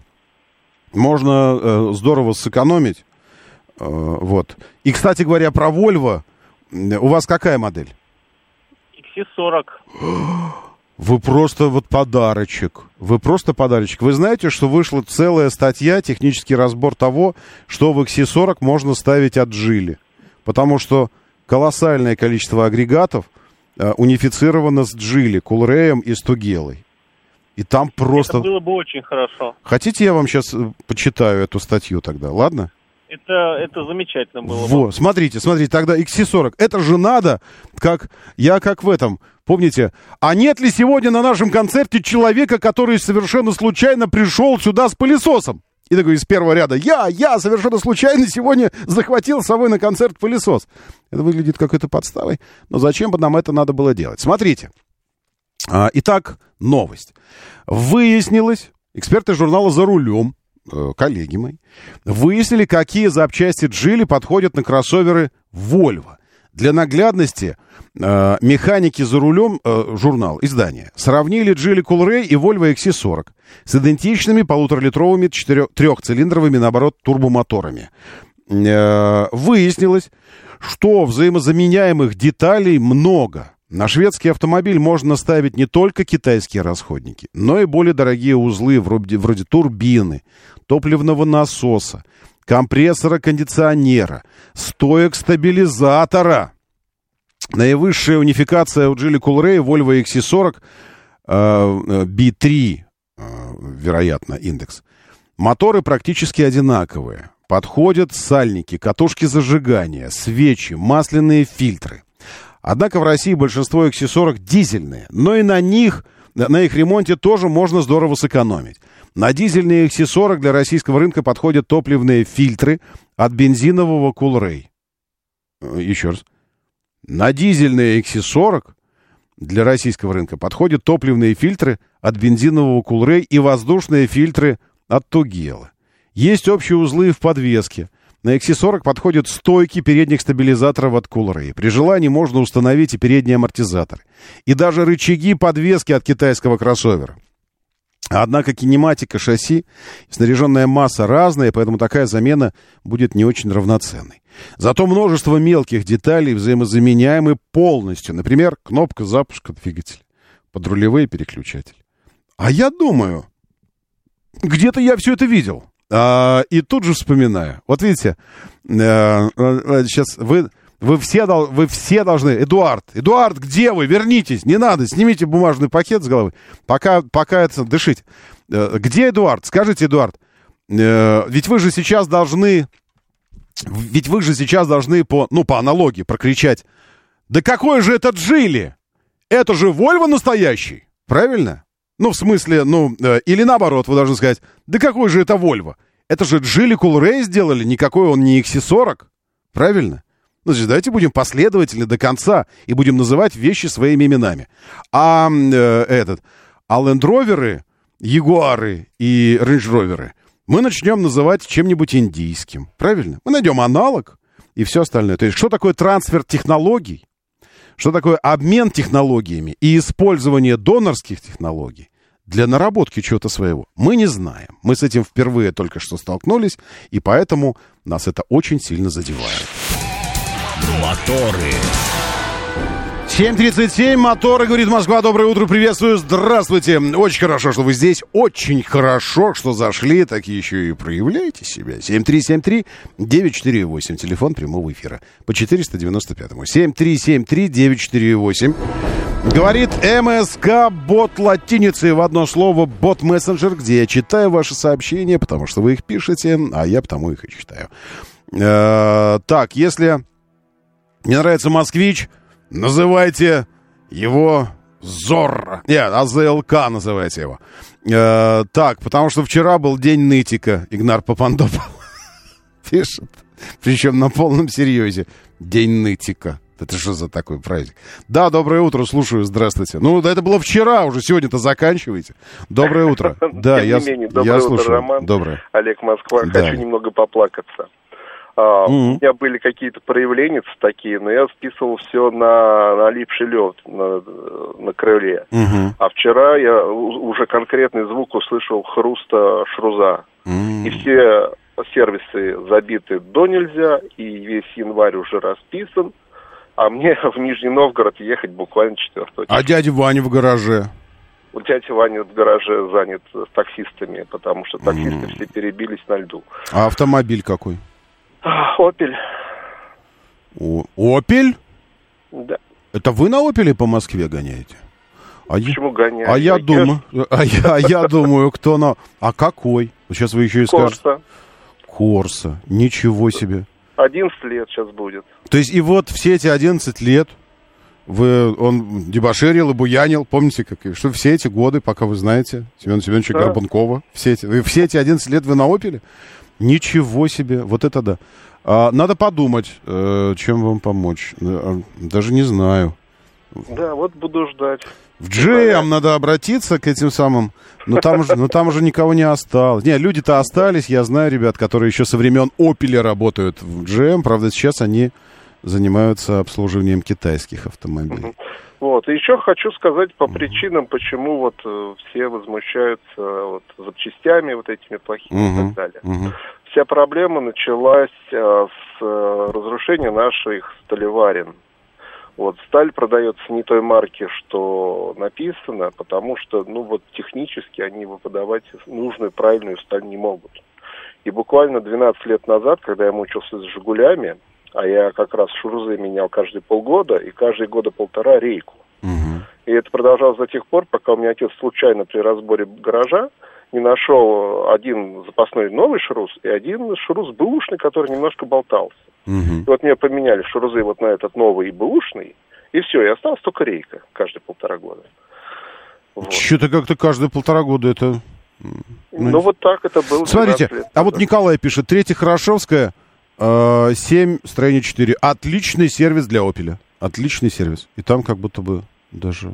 можно здорово сэкономить. Вот. И, кстати говоря, про Volvo. У вас какая модель? икс си сорок. Вы просто вот подарочек. Вы просто подарочек. Вы знаете, что вышла целая статья, технический разбор того, что в икс си сорок можно ставить от Geely. Потому что колоссальное количество агрегатов э, унифицировано с Geely, Coolray и с Тугелой. И там просто... Это было бы очень хорошо. Хотите, я вам сейчас почитаю эту статью тогда, ладно? Это, это замечательно было. Во, смотрите, смотрите, тогда икс си сорок. Это же надо, как я как в этом, помните, а нет ли сегодня на нашем концерте человека, который совершенно случайно пришел сюда с пылесосом? И такой из первого ряда, я, я совершенно случайно сегодня захватил с собой на концерт пылесос. Это выглядит какой-то подставой, но зачем бы нам это надо было делать? Смотрите. Итак, новость. Выяснилось, эксперты журнала «За рулем», коллеги мои, выяснили, какие запчасти Geely подходят на кроссоверы Volvo. Для наглядности э, механики «За рулем», э, журнал, издание, сравнили Geely Coolray и Volvo икс си сорок с идентичными полуторалитровыми четырех, трехцилиндровыми, наоборот, турбомоторами. Э, выяснилось, что взаимозаменяемых деталей много. На шведский автомобиль можно ставить не только китайские расходники, но и более дорогие узлы вроде, вроде турбины, топливного насоса, компрессора кондиционера, стоек стабилизатора. Наивысшая унификация у Geely Coolray, Volvo икс си сорок, э, би три, э, вероятно, индекс. Моторы практически одинаковые. Подходят сальники, катушки зажигания, свечи, масляные фильтры. Однако в России большинство икс си сорок дизельные, но и на них, на их ремонте тоже можно здорово сэкономить. На дизельные икс си сорок для российского рынка подходят топливные фильтры от бензинового Coolray. Еще раз. На дизельные икс си сорок для российского рынка подходят топливные фильтры от бензинового Coolray и воздушные фильтры от Тугелы. Есть общие узлы в подвеске. На икс си сорок подходят стойки передних стабилизаторов от Coolray. При желании можно установить и передние амортизаторы. И даже рычаги подвески от китайского кроссовера. Однако кинематика шасси и снаряженная масса разные, поэтому такая замена будет не очень равноценной. Зато множество мелких деталей взаимозаменяемы полностью. Например, кнопка запуска двигателя, подрулевые переключатели. А я думаю, где-то я все это видел. А, и тут же вспоминаю. Вот видите, э, э, сейчас вы, вы, все, вы все должны... Эдуард, Эдуард, где вы? Вернитесь, не надо, снимите бумажный пакет с головы. Пока, пока это... Дышите. Э, где Эдуард? Скажите, Эдуард. Э, ведь вы же сейчас должны... Ведь вы же сейчас должны по, ну, по аналогии прокричать: да какой же это Geely? Это же Volvo настоящий. Правильно? Ну, в смысле, ну, э, или наоборот, вы должны сказать: да какой же это Volvo? Это же Geely Coolray сделали, никакой он не икс си сорок. Правильно? Ну, значит, давайте будем последовательны до конца и будем называть вещи своими именами. А э, этот, а Land Rover'ы, Ягуары и Range Rover'ы мы начнем называть чем-нибудь индийским. Правильно? Мы найдем аналог и все остальное. То есть, что такое трансфер технологий? Что такое обмен технологиями и использование донорских технологий для наработки чего-то своего? Мы не знаем. Мы с этим впервые только что столкнулись, и поэтому нас это очень сильно задевает. Моторы. семь тридцать семь, моторы, говорит Москва. Доброе утро, приветствую, здравствуйте. Очень хорошо, что вы здесь, очень хорошо, что зашли, так еще и проявляете себя. семь три семь три девять четыре восемь, телефон прямого эфира, по четыреста девяносто пятому. семь три семь три девять четыре восемь. Говорит МСК, бот латиницей в одно слово, бот-мессенджер, где я читаю ваши сообщения, потому что вы их пишете, а я потому их и читаю. Э-э- так, если не нравится москвич, называйте его Зорро. Нет, АЗЛК называйте его. Э, так, потому что вчера был день нытика, Игнар Папандопол. Пишет. Причем на полном серьезе. День нытика. Это что за такой праздник? Да, доброе утро, слушаю, здравствуйте. Ну, это было вчера, уже сегодня-то заканчивайте. Доброе утро. Да, я, я слушаю. Роман. Доброе. Олег, Москва. Да. Хочу немного поплакаться. Uh, Mm-hmm. У меня были какие-то проявления такие, но я списывал все на налипший лед на, на крыле. Mm-hmm. А вчера я уже конкретный звук услышал хруста шруза. Mm-hmm. И все сервисы забиты до нельзя, и весь январь уже расписан. А мне в Нижний Новгород ехать буквально четвертого. А дядя Ваня в гараже? У дяди Ваня в гараже занят с таксистами, потому что таксисты Mm-hmm. все перебились на льду. А автомобиль какой? Опель. О, Опель? Да. Это вы на Опеле по Москве гоняете? А Почему я, гоняете? А я Я думаю, а я, а я думаю, кто на... А какой? Сейчас вы еще и скажете. Корса. Корса. Ничего себе. одиннадцать лет сейчас будет. То есть и вот все эти одиннадцать лет вы, он дебоширил и буянил, помните, как, что все эти годы, пока вы знаете Семена Семеновича Да. Горбункова, все эти, вы все эти одиннадцать лет вы на Опеле? Ничего себе, вот это да. А, надо подумать, э, чем вам помочь. Э, даже не знаю. Да, вот буду ждать. В джи эм надо обратиться к этим самым, но там уже, но там уже никого не осталось. Не, люди-то остались, я знаю ребят, которые еще со времен Опеля работают в джи эм, правда, сейчас они занимаются обслуживанием китайских автомобилей. Вот, и еще хочу сказать по причинам, почему вот э, все возмущаются вот, запчастями вот этими плохими Угу, и так далее. угу. Вся проблема началась э, с э, разрушения наших сталеварен. Вот, сталь продается не той марки, что написано, потому что, ну, вот, технически они выподавать нужную, правильную сталь не могут. И буквально двенадцать лет назад, когда я мучился с «Жигулями», а я как раз шурузы менял каждые полгода, и каждые года полтора рейку. Угу. И это продолжалось до тех пор, пока у меня отец случайно при разборе гаража не нашел один запасной новый шрус и один шрус бэушный, который немножко болтался. Угу. И вот мне поменяли шрузы вот на этот новый и бэушный, и все, и осталась только рейка каждые полтора года. Вот. Что-то как-то каждые полтора года это... Ну, ну вот так это было. Смотрите, лет а вот Николай пишет, Третья Хорошевская, э, семь, строение четыре. Отличный сервис для Опеля. Отличный сервис. И там как будто бы даже...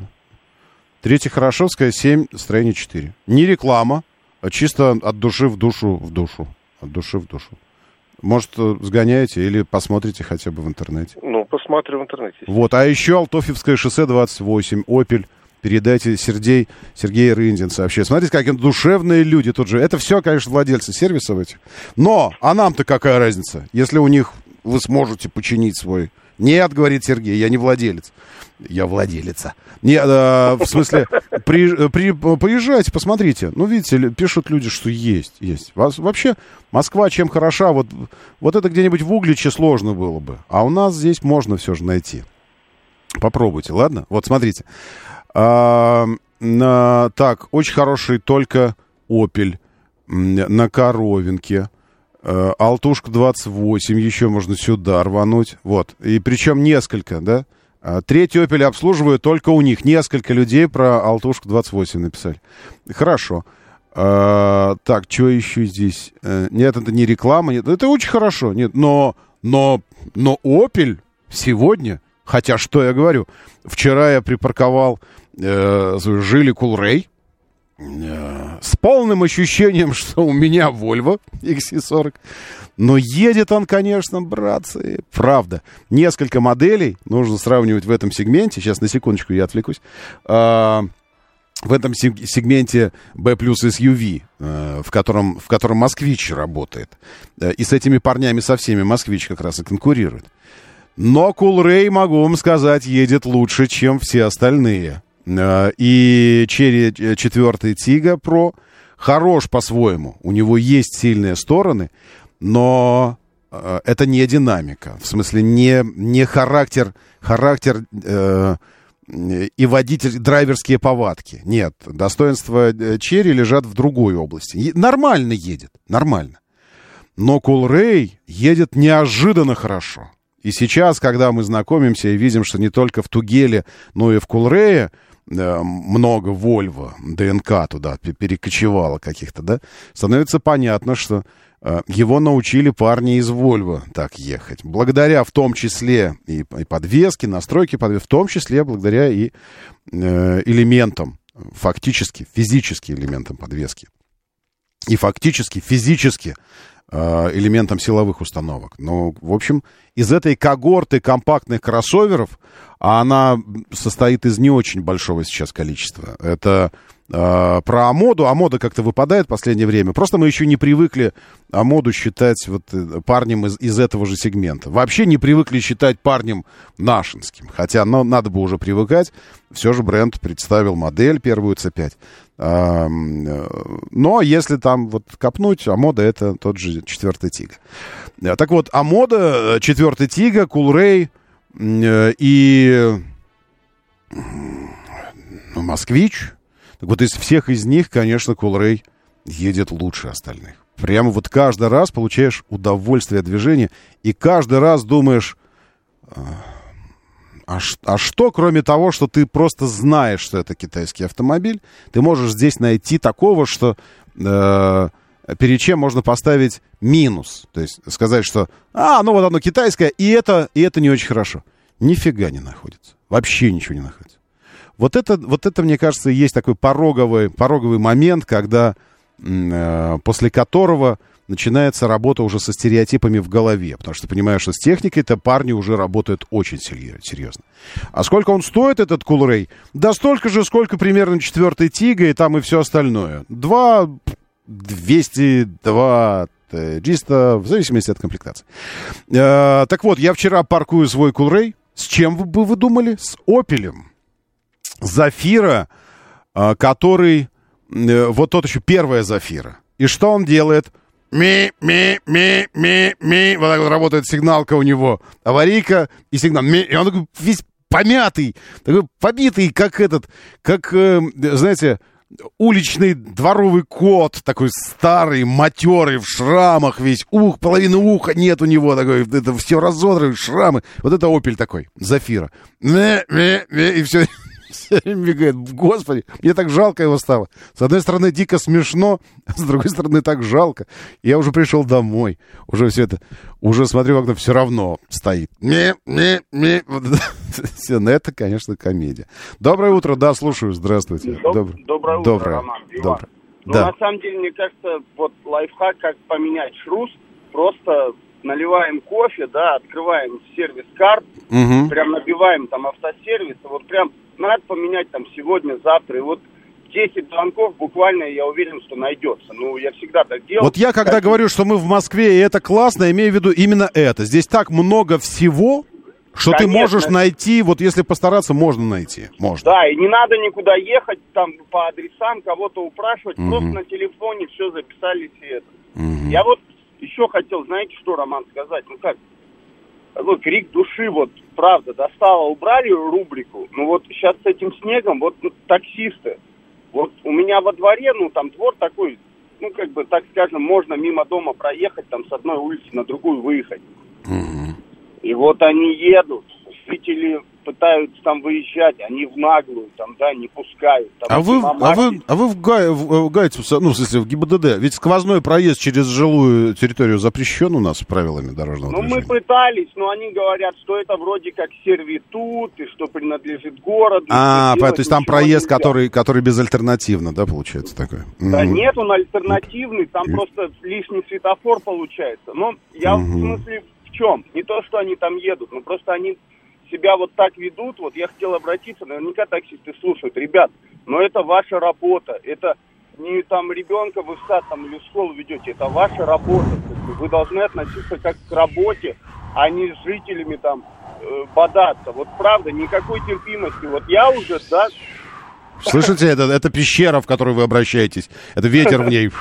Третья Хорошевская, семь, строение четыре. Не реклама, а чисто от души в душу в душу. От души в душу. Может, сгоняете или посмотрите хотя бы в интернете. Ну, посмотрю в интернете. Вот, а еще Алтофьевское шоссе двадцать восемь, Опель. Передайте Сергей, Сергей Рындин сообщает. Смотрите, какие душевные люди тут же. Это все, конечно, владельцы сервисов этих. Но, а нам-то какая разница, если у них вы сможете починить свой... Нет, говорит Сергей, я не владелец. Я владелица. Нет, э, в смысле, при, при, поезжайте, посмотрите. Ну, видите, пишут люди, что есть, есть. Вас, вообще, Москва чем хороша, вот, вот это где-нибудь в Угличе сложно было бы. А у нас здесь можно все же найти. Попробуйте, ладно? Вот, смотрите. А, на, так, очень хороший только Опель на Коровинке. А, Алтушка двадцать восемь, еще можно сюда рвануть. Вот, и причем несколько, да? А, третий Опель обслуживаю только у них. Несколько людей про Алтушку двадцать восемь написали. Хорошо. А, так, что еще здесь? А, нет, это не реклама, нет, это очень хорошо. Нет, но, но, но Опель сегодня... Хотя, что я говорю, вчера я припарковал э, Жили Кулрей э, с полным ощущением, что у меня Volvo икс си сорок. Но едет он, конечно, братцы, правда. Несколько моделей нужно сравнивать в этом сегменте. Сейчас, на секундочку, я отвлекусь. Э, в этом сегменте B плюс эс ю ви, э, в котором, в котором Москвич работает. Э, и с этими парнями со всеми Москвич как раз и конкурирует. Но Кулрей, могу вам сказать, едет лучше, чем все остальные. И Черри четыре Тига Pro хорош по-своему. У него есть сильные стороны, но это не динамика. В смысле, не, не характер, характер э, и водитель, драйверские повадки. Нет, достоинства Черри лежат в другой области. Нормально едет, нормально. Но Кулрей едет неожиданно хорошо. И сейчас, когда мы знакомимся и видим, что не только в Тугеле, но и в Кулрее э, много Volvo, ДНК туда перекочевало каких-то, да, становится понятно, что его научили парни из Volvo так ехать. Благодаря в том числе и, и подвеске, настройке подвески, в том числе благодаря и э, элементам, фактически, физически элементам подвески. И фактически, физически э, элементам силовых установок. Ну, в общем, из этой когорты компактных кроссоверов, а она состоит из не очень большого сейчас количества, это... Про Амоду. Амода как-то выпадает в последнее время. Просто мы еще не привыкли Амоду считать вот парнем из, из этого же сегмента. Вообще не привыкли считать парнем нашинским. Хотя, ну, надо бы уже привыкать. Все же бренд представил модель первую си пять. Но если там вот копнуть, Амода — это тот же четвертый Тига. Так вот, Амода, четвертый Тига, Coolray и Москвич. Так вот, из всех из них, конечно, Coolray едет лучше остальных. Прямо вот каждый раз получаешь удовольствие от движения, и каждый раз думаешь, а, а что, кроме того, что ты просто знаешь, что это китайский автомобиль, ты можешь здесь найти такого, что э, перед чем можно поставить минус. То есть сказать, что, а, ну вот оно китайское, и это, и это не очень хорошо. Нифига не находится. Вообще ничего не находится. Вот это, вот это, мне кажется, и есть такой пороговый, пороговый момент, когда, э, после которого начинается работа уже со стереотипами в голове. Потому что ты понимаешь, что с техникой-то парни уже работают очень серьезно. А сколько он стоит, этот Coolray? Да столько же, сколько примерно четвертый Тига и там и все остальное. Два, двести, два, триста, в зависимости от комплектации. Э, так вот, я вчера паркую свой Coolray. С чем вы бы вы думали? С Опелем. Зафира, который... Вот тот еще первая Зафира. И что он делает? Ми, ми, ми, ми, ми. Вот так вот работает сигналка у него. Аварийка и сигнал. Ми. И он такой весь помятый, такой побитый, как этот, как, знаете, уличный дворовый кот, такой старый, матерый, в шрамах весь. Ух, половины уха нет у него, такой, это все разодраны, шрамы. Вот это Опель такой, Зафира. Ми, ми, ми, и все... Все время бегает. Господи, мне так жалко его стало. С одной стороны, дико смешно, а с другой стороны, так жалко. Я уже пришел домой. Уже все это... Уже смотрю, в окно, все равно стоит. Ми, ми, ми. Вот все, ну, это, конечно, комедия. Доброе утро, да, слушаю. Здравствуйте. Доб- Добр... Доброе утро, Доброе. Роман. Доброе. Ну, да. на самом деле, мне кажется, вот лайфхак, как поменять шрус, просто... Наливаем кофе, да, открываем сервис-карт, угу. прям набиваем там автосервис, вот прям надо поменять там сегодня, завтра, и вот десять звонков буквально, я уверен, что найдется. Ну, я всегда так делал. Вот я когда как... говорю, что мы в Москве, и это классно, имею в виду именно это. Здесь так много всего, что Конечно. Ты можешь найти, вот если постараться, можно найти. Можно. Да, и не надо никуда ехать, там по адресам кого-то упрашивать, угу. просто на телефоне все записались и это. Угу. Я вот еще хотел, знаете, что, Роман, сказать? Ну как, такой крик души, вот, правда, достало, убрали рубрику. Ну вот сейчас с этим снегом, вот, ну, таксисты. Вот у меня во дворе, ну, там двор такой, ну, как бы, так скажем, можно мимо дома проехать, там, с одной улицы на другую выехать. Угу. И вот они едут, жители пытаются там выезжать, они в наглую, там, да, не пускают. Там, а, вы, а вы, а вы в, Гай, в, в Гайцу, ну, в смысле, в ГИБДД, ведь сквозной проезд через жилую территорию запрещен у нас правилами дорожного ну, движения? Ну, мы пытались, но они говорят, что это вроде как сервитут, и что принадлежит городу. А, то есть там проезд, который, который безальтернативно, да, получается такой? Да угу. нет, он альтернативный, там угу. просто лишний светофор получается. Но я угу. в смысле в чем? Не то, что они там едут, но просто они... себя вот так ведут, вот я хотел обратиться, наверняка таксисты слушают, ребят, но это ваша работа, это не там ребенка вы в сад там или в школу ведете, это ваша работа, вы должны относиться как к работе, а не с жителями там э, бодаться, вот правда, никакой терпимости, вот я уже, да... Слышите, это, это пещера, в которую вы обращаетесь, это ветер в ней...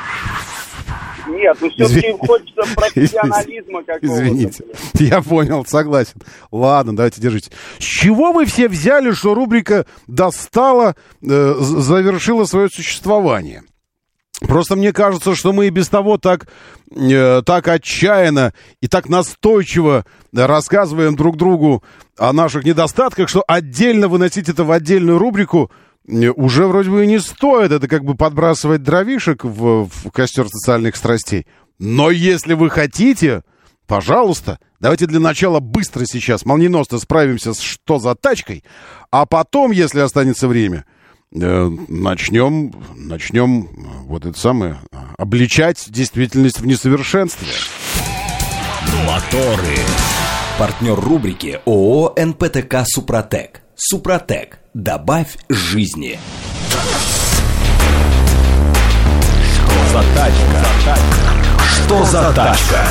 Нет, ну все-таки Извин... хочется профессионализма какого-то. Извините, я понял, согласен. Ладно, давайте, держите. С чего вы все взяли, что рубрика «Достала» э, завершила свое существование? Просто мне кажется, что мы и без того так, э, так отчаянно и так настойчиво рассказываем друг другу о наших недостатках, что отдельно выносить это в отдельную рубрику уже вроде бы и не стоит. Это как бы подбрасывать дровишек в, в костер социальных страстей. Но если вы хотите, пожалуйста, давайте для начала быстро сейчас, молниеносно справимся с «Что за тачкой?», а потом, если останется время, э, начнем, начнем вот это самое, обличать действительность в несовершенстве. Моторы. Партнер рубрики ООО эн пэ тэ ка «Супротек». «Супротек». Добавь жизни. Что за тачка? Что за тачка?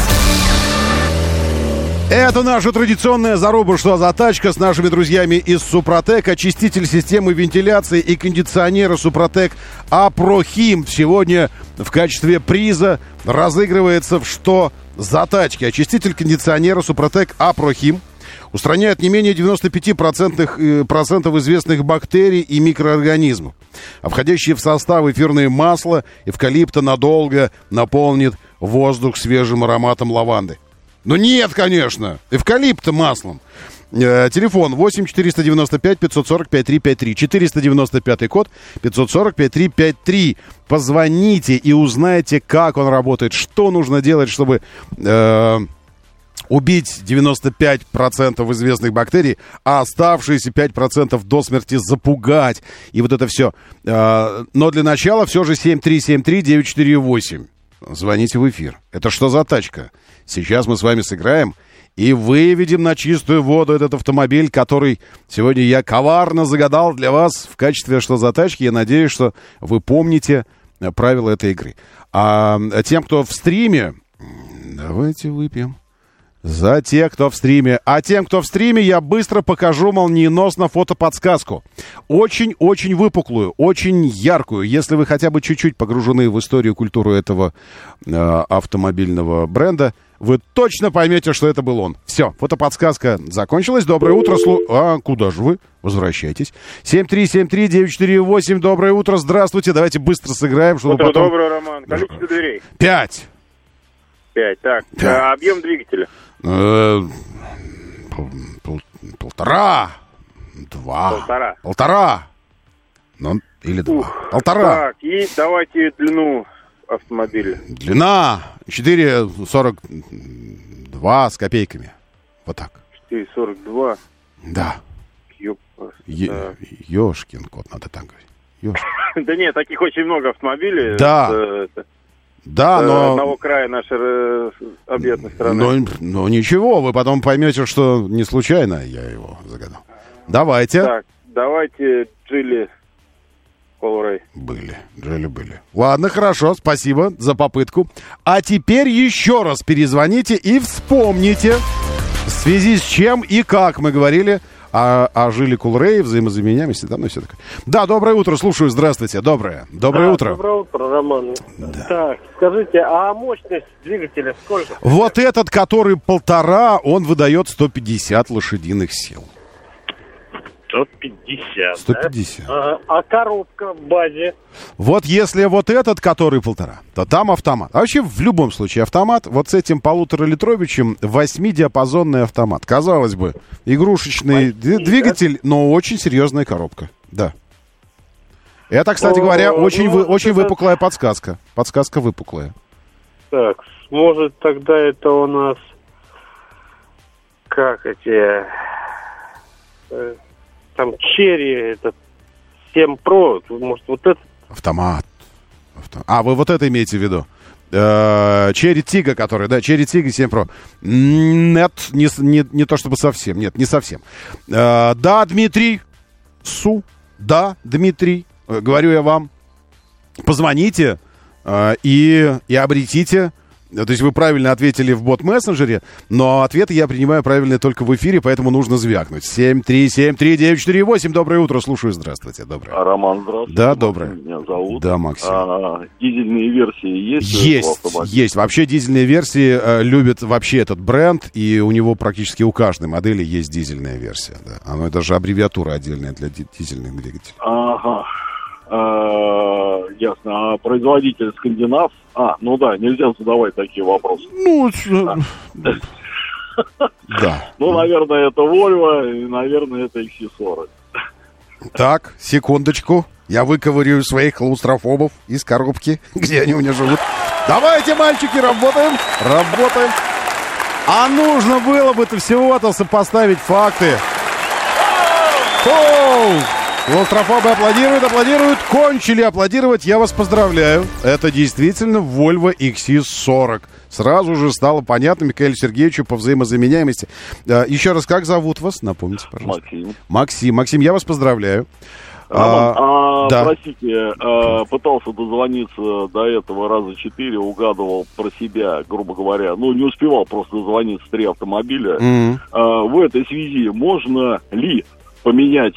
Это наша традиционная заруба «Что за тачка» с нашими друзьями из «Супротек». Очиститель системы вентиляции и кондиционера «Супротек» Апрохим сегодня в качестве приза разыгрывается в «Что за тачки». Очиститель кондиционера «Супротек Апрохим» устраняет не менее девяносто пять процентов известных бактерий и микроорганизмов. А входящие в состав эфирное масло эвкалипта надолго наполнит воздух свежим ароматом лаванды. Ну нет, конечно, эвкалипта маслом. Э, телефон восемь четыреста девяносто пять пятьсот сорок пять три пять три, четыреста девяносто пятый код пятьсот сорок пять три пять три. Позвоните и узнайте, как он работает, что нужно делать, чтобы э, убить девяносто пять процентов известных бактерий, а оставшиеся пять процентов до смерти запугать. И вот это все. Э, но для начала все же семь три семь три девять четыре восемь. Звоните в эфир. Это «Что за тачка?» Сейчас мы с вами сыграем и выведем на чистую воду этот автомобиль, который сегодня я коварно загадал для вас в качестве «Что за тачки?». Я надеюсь, что вы помните правила этой игры. А тем, кто в стриме, давайте выпьем. За тех, кто в стриме. А тем, кто в стриме, я быстро покажу молниеносно фотоподсказку. Очень-очень выпуклую, очень яркую. Если вы хотя бы чуть-чуть погружены в историю, культуру этого э, автомобильного бренда, вы точно поймете, что это был он. Все, фотоподсказка закончилась. Доброе утро. Слу... А, куда же вы? Возвращайтесь. семь три семь три девять четыре восемь. Доброе утро. Здравствуйте. Давайте быстро сыграем, чтобы Утро потом... доброе, Роман. Количество дверей? Пять. Пять. Так, Да. а объем двигателя? Э, пол- пол- Полтора. Два. Полтора. Полтора. Ну, или два. Полтора. Так, и давайте длину автомобиля. Длина четыре сорок два с копейками. Вот так. четыре сорок два. Да. Ёпа. Е- Ёшкин кот, надо так говорить. Ёшкин. Да нет, таких очень много автомобилей. Да. С, э, это, Да, с но... одного края нашей э, объятной страны. Но, но ничего, вы потом поймете, что не случайно я его загадал. Давайте. Так, давайте Джили Колорей. Были, Джили были. Ладно, хорошо, спасибо за попытку. А теперь еще раз перезвоните и вспомните, в связи с чем и как мы говорили о, о Жиле Кулрей, взаимозаменяемости, да, ну все такое. Да, доброе утро, слушаю, здравствуйте, доброе, доброе Да, утро. Доброе утро, Роман. Да. Так, скажите, а мощность двигателя сколько? Вот этот, который полтора, он выдает сто пятьдесят лошадиных сил. сто пятьдесят, сто пятьдесят. Да? А, а коробка в базе? Вот если вот этот, который полтора, то там автомат. А вообще в любом случае автомат, вот с этим полуторалитровичем восьмидиапазонный автомат. Казалось бы, игрушечный Восьми, двигатель, да? Но очень серьезная коробка. Да. Это, кстати О, говоря, очень, ну, вы, очень это... выпуклая подсказка. Подсказка выпуклая. Так, может тогда это у нас... Как эти... э, Там Черри, этот семь про, может вот это... Автомат. Авто... А, вы вот это имеете в виду? Черри Тига, который, да, Черри Тига семь про. Нет, не, не, не то чтобы совсем, нет, не совсем. Э, да, Дмитрий Су, да, Дмитрий, э, говорю я вам, позвоните э, и, и обретите. То есть вы правильно ответили в бот-мессенджере, но ответы я принимаю правильные только в эфире, поэтому нужно звякнуть. семь три семь три девять четыре восемь. Доброе утро, слушаю, здравствуйте. Доброе. Роман, здравствуйте. Да, Максим доброе. Меня зовут. Да, Максим. А, дизельные версии есть? Есть, есть. Вообще дизельные версии э, любят вообще этот бренд, и у него практически у каждой модели есть дизельная версия. Да. Оно это же аббревиатура отдельная для ди- дизельных двигателей. Ага. А, ясно. А производитель скандинав? А, ну да, нельзя задавать такие вопросы. Ну, да. Да. Ну, наверное, это Volvo, и, наверное, это икс си сорок. Так, секундочку. Я выковырю своих клаустрофобов из коробки, где они у меня живут. Давайте, мальчики, работаем, работаем. А нужно было бы-то всего-то сопоставить факты. Оу! Клаустрофобы аплодируют, аплодируют, кончили аплодировать, я вас поздравляю. Это действительно Volvo икс си сорок. Сразу же стало понятно Михаилу Сергеевичу по взаимозаменяемости. Еще раз, как зовут вас? Напомните, пожалуйста. Максим. Максим, Максим, я вас поздравляю. Роман, а, а, да. простите, а, пытался дозвониться до этого раза четыре, угадывал про себя, грубо говоря. Ну, не успевал просто дозвониться три автомобиля. Mm-hmm. А, в этой связи можно ли поменять,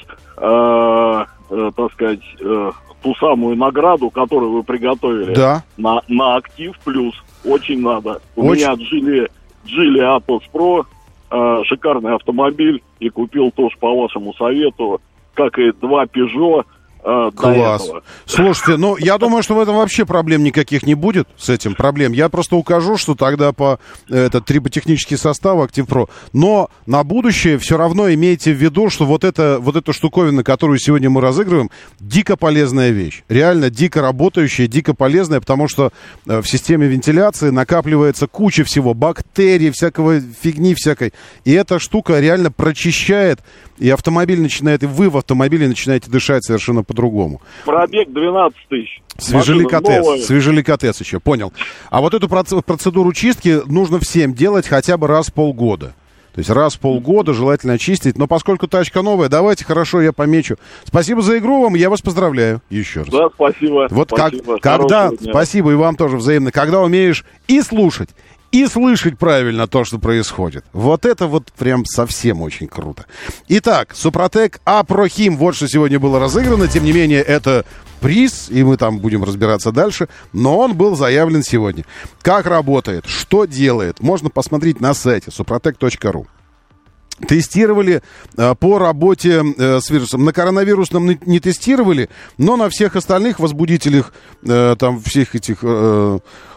а, а, так сказать, а, ту самую награду, которую вы приготовили, да. на, на Актив Плюс? Очень надо. У Очень... меня Geely, Geely Atos Pro, а, шикарный автомобиль, и купил тоже по вашему совету, как и два Peugeot э, Класс. до этого. Слушайте, ну, я думаю, что в этом вообще проблем никаких не будет, с этим проблем. Я просто укажу, что тогда по этот триботехнический состав Active Pro. Но на будущее все равно имейте в виду, что вот, это, вот эта штуковина, которую сегодня мы разыгрываем, дико полезная вещь. Реально дико работающая, дико полезная, потому что в системе вентиляции накапливается куча всего, бактерий, всякого фигни всякой. И эта штука реально прочищает, и автомобиль начинает, и вы в автомобиле начинаете дышать совершенно по-другому. Пробег двенадцать тысяч. Свежеликотес, свежеликотес еще, понял. А вот эту процедуру чистки нужно всем делать хотя бы раз в полгода. То есть раз в полгода желательно чистить. Но поскольку тачка новая, давайте, хорошо, я помечу. Спасибо за игру вам, я вас поздравляю еще раз. Да, спасибо. Вот спасибо. Как, когда, спасибо и вам тоже взаимно, когда умеешь и слушать, и слышать правильно то, что происходит. Вот это вот прям совсем очень круто. Итак, Супротек Апрохим. Вот что сегодня было разыграно. Тем не менее, это приз, и мы там будем разбираться дальше. Но он был заявлен сегодня. Как работает, что делает, можно посмотреть на сайте супротек точка ру. Тестировали э, по работе э, с вирусом. На коронавирусном не, не тестировали, но на всех остальных возбудителях, э, там всех этих... Э,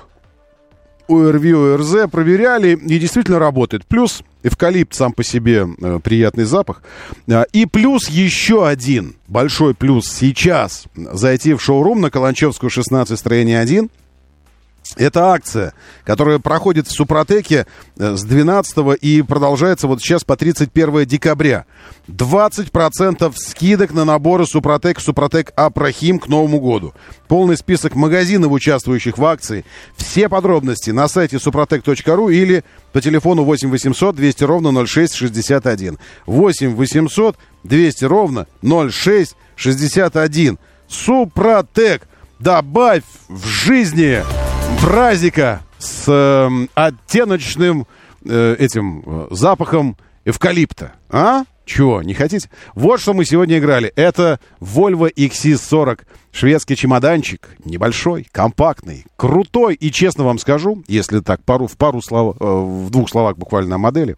ОРВИ, ОРЗ проверяли, и действительно работает. Плюс эвкалипт сам по себе э, приятный запах. Э, и плюс еще один большой плюс сейчас. Зайти в шоурум на Каланчевскую, шестнадцать, строение один. Это акция, которая проходит в Супротеке с двенадцатого и продолжается вот сейчас по тридцать первое декабря. двадцать процентов скидок на наборы Супротек, Супротек Апрохим к Новому году. Полный список магазинов, участвующих в акции. Все подробности на сайте супротек точка ру или по телефону восемь восемьсот двести ровно ноль шесть шестьдесят один. восемь восемьсот двести ровно ноль шесть шестьдесят один. Супротек. Добавь в жизни праздника с э, оттеночным э, этим э, запахом эвкалипта. А? Чего, не хотите? Вот что мы сегодня играли. Это Volvo икс си сорок. Шведский чемоданчик. Небольшой, компактный, крутой. И честно вам скажу, если так пару, в, пару слов, э, в двух словах буквально о модели.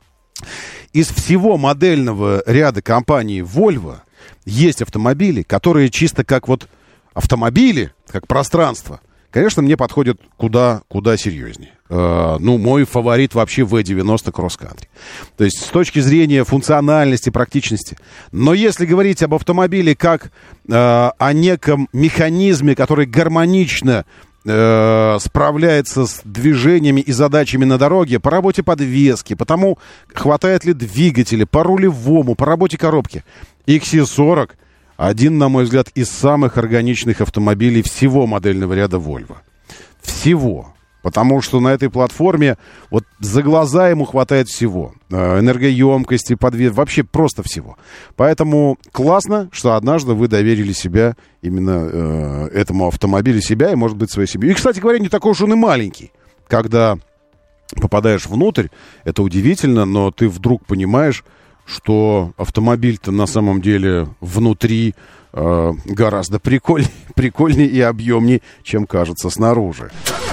Из всего модельного ряда компании Volvo есть автомобили, которые чисто как вот автомобили, как пространство, конечно, мне подходят куда, куда серьезнее. Э, ну, мой фаворит вообще ви девяносто Cross Country. То есть, с точки зрения функциональности, практичности. Но если говорить об автомобиле как э, о неком механизме, который гармонично э, справляется с движениями и задачами на дороге, по работе подвески, по тому, хватает ли двигателя, по рулевому, по работе коробки, икс си сорок один, на мой взгляд, из самых органичных автомобилей всего модельного ряда Volvo. Всего. Потому что на этой платформе вот за глаза ему хватает всего. Энергоемкости, подвес, вообще просто всего. Поэтому классно, что однажды вы доверили себя именно э, этому автомобилю, себя и, может быть, своей семье. И, кстати говоря, не такой уж он и маленький. Когда попадаешь внутрь, это удивительно, но ты вдруг понимаешь, что автомобиль-то на самом деле внутри э, гораздо прикольнее, прикольнее и объемнее, чем кажется снаружи.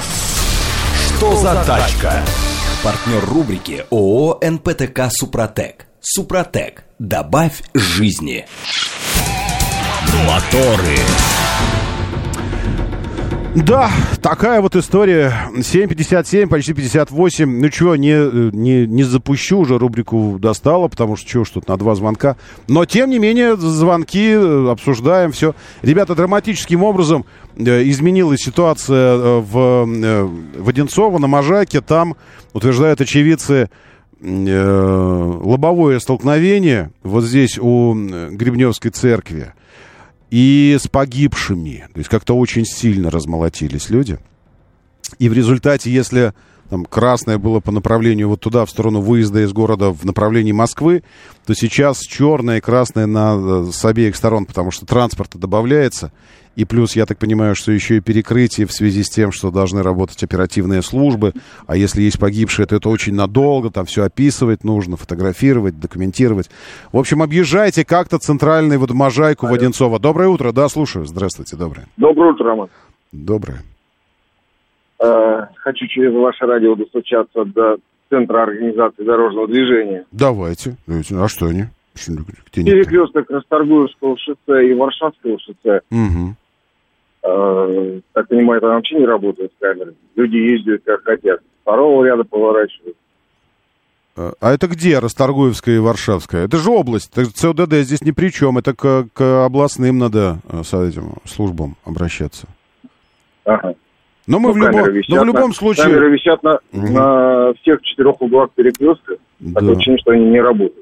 Что за тачка? Партнер рубрики ООО эн пэ тэ ка «Супротек». «Супротек». Добавь жизни. Моторы. Да, такая вот история. семь пятьдесят семь, почти пятьдесят восемь. Ну чего, не, не, не запущу, уже рубрику достала, потому что чего ж тут на два звонка. Но, тем не менее, звонки, обсуждаем все. Ребята, драматическим образом изменилась ситуация в, в Одинцово, на Можайке. Там, утверждают очевидцы, лобовое столкновение вот здесь у Гребневской церкви. И с погибшими. То есть как-то очень сильно размолотились люди. И в результате, если там красное было по направлению вот туда, в сторону выезда из города в направлении Москвы, то сейчас черное и красное на, с обеих сторон, потому что транспорта добавляется. И плюс, я так понимаю, что еще и перекрытие в связи с тем, что должны работать оперативные службы. А если есть погибшие, то это очень надолго. Там все описывать нужно, фотографировать, документировать. В общем, объезжайте как-то центральный вот Можайку в Одинцово. Доброе утро, да, слушаю. Здравствуйте, доброе. Доброе утро, Роман. Доброе. Э, хочу через ваше радио достучаться до Центра организации дорожного движения. Давайте. А что они? Перекресток Расторгуевского шоссе и Варшавского шоссе. Угу. Э, так понимаю, там вообще не работают камеры. Люди ездят как хотят. Второго ряда поворачивают. А это где Расторгуевская и Варшавская? Это же область. ЦОДД здесь ни при чем. Это к, к областным надо с этим службам обращаться. Ага. Но мы ну, в, любом, но в любом на, случае... Камеры висят на, угу. на всех четырех углах перекрестка. Да. Такое ощущение, что они не работают.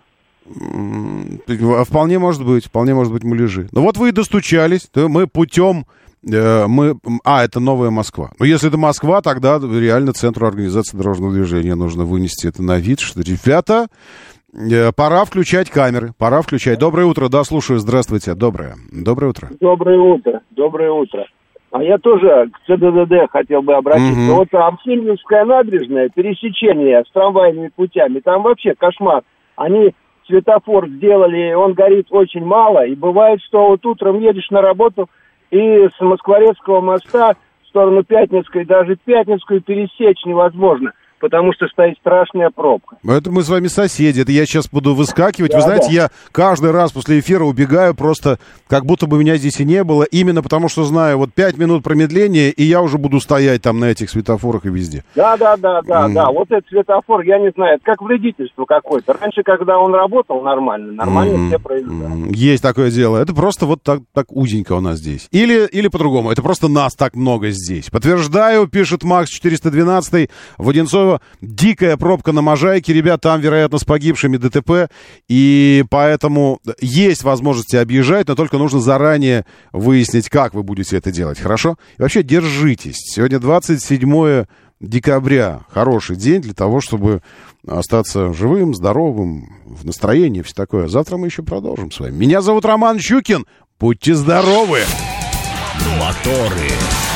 Вполне может быть, вполне может быть муляжи. Ну вот вы и достучались, то мы путем, э, мы, а, это Новая Москва. Ну если это Москва, тогда реально Центру организации дорожного движения нужно вынести это на вид, что, ребята, э, пора включать камеры, пора включать. Доброе утро, да, слушаю, здравствуйте, доброе, доброе утро. Доброе утро, доброе утро. А я тоже к ЦДДД хотел бы обратиться. Mm-hmm. Вот Амфильевская набережная, пересечение с трамвайными путями, там вообще кошмар. Они светофор сделали, он горит очень мало, и бывает, что вот утром едешь на работу, и с Москворецкого моста в сторону Пятницкой, даже Пятницкую пересечь невозможно, потому что стоит страшная пробка. Это мы с вами соседи, это я сейчас буду выскакивать. Да, Вы знаете, да. я каждый раз после эфира убегаю просто, как будто бы меня здесь и не было, именно потому что знаю, вот пять минут промедления, и я уже буду стоять там на этих светофорах и везде. Да, да, да, да, mm. да, вот этот светофор, я не знаю, это как вредительство какое-то. Раньше, когда он работал нормально, нормально mm. все проезжали. Mm. Есть такое дело, это просто вот так, так узенько у нас здесь. Или, или по-другому, это просто нас так много здесь. Подтверждаю, пишет Макс четыреста двенадцать, в Одинцово дикая пробка на Можайке, ребят, там, вероятно, с погибшими ДТП, и поэтому есть возможности объезжать, но только нужно заранее выяснить, как вы будете это делать, хорошо? И вообще, держитесь. Сегодня двадцать седьмое декабря, хороший день для того, чтобы остаться живым, здоровым, в настроении, все такое. Завтра мы еще продолжим с вами. Меня зовут Роман Щукин, будьте здоровы! Моторы.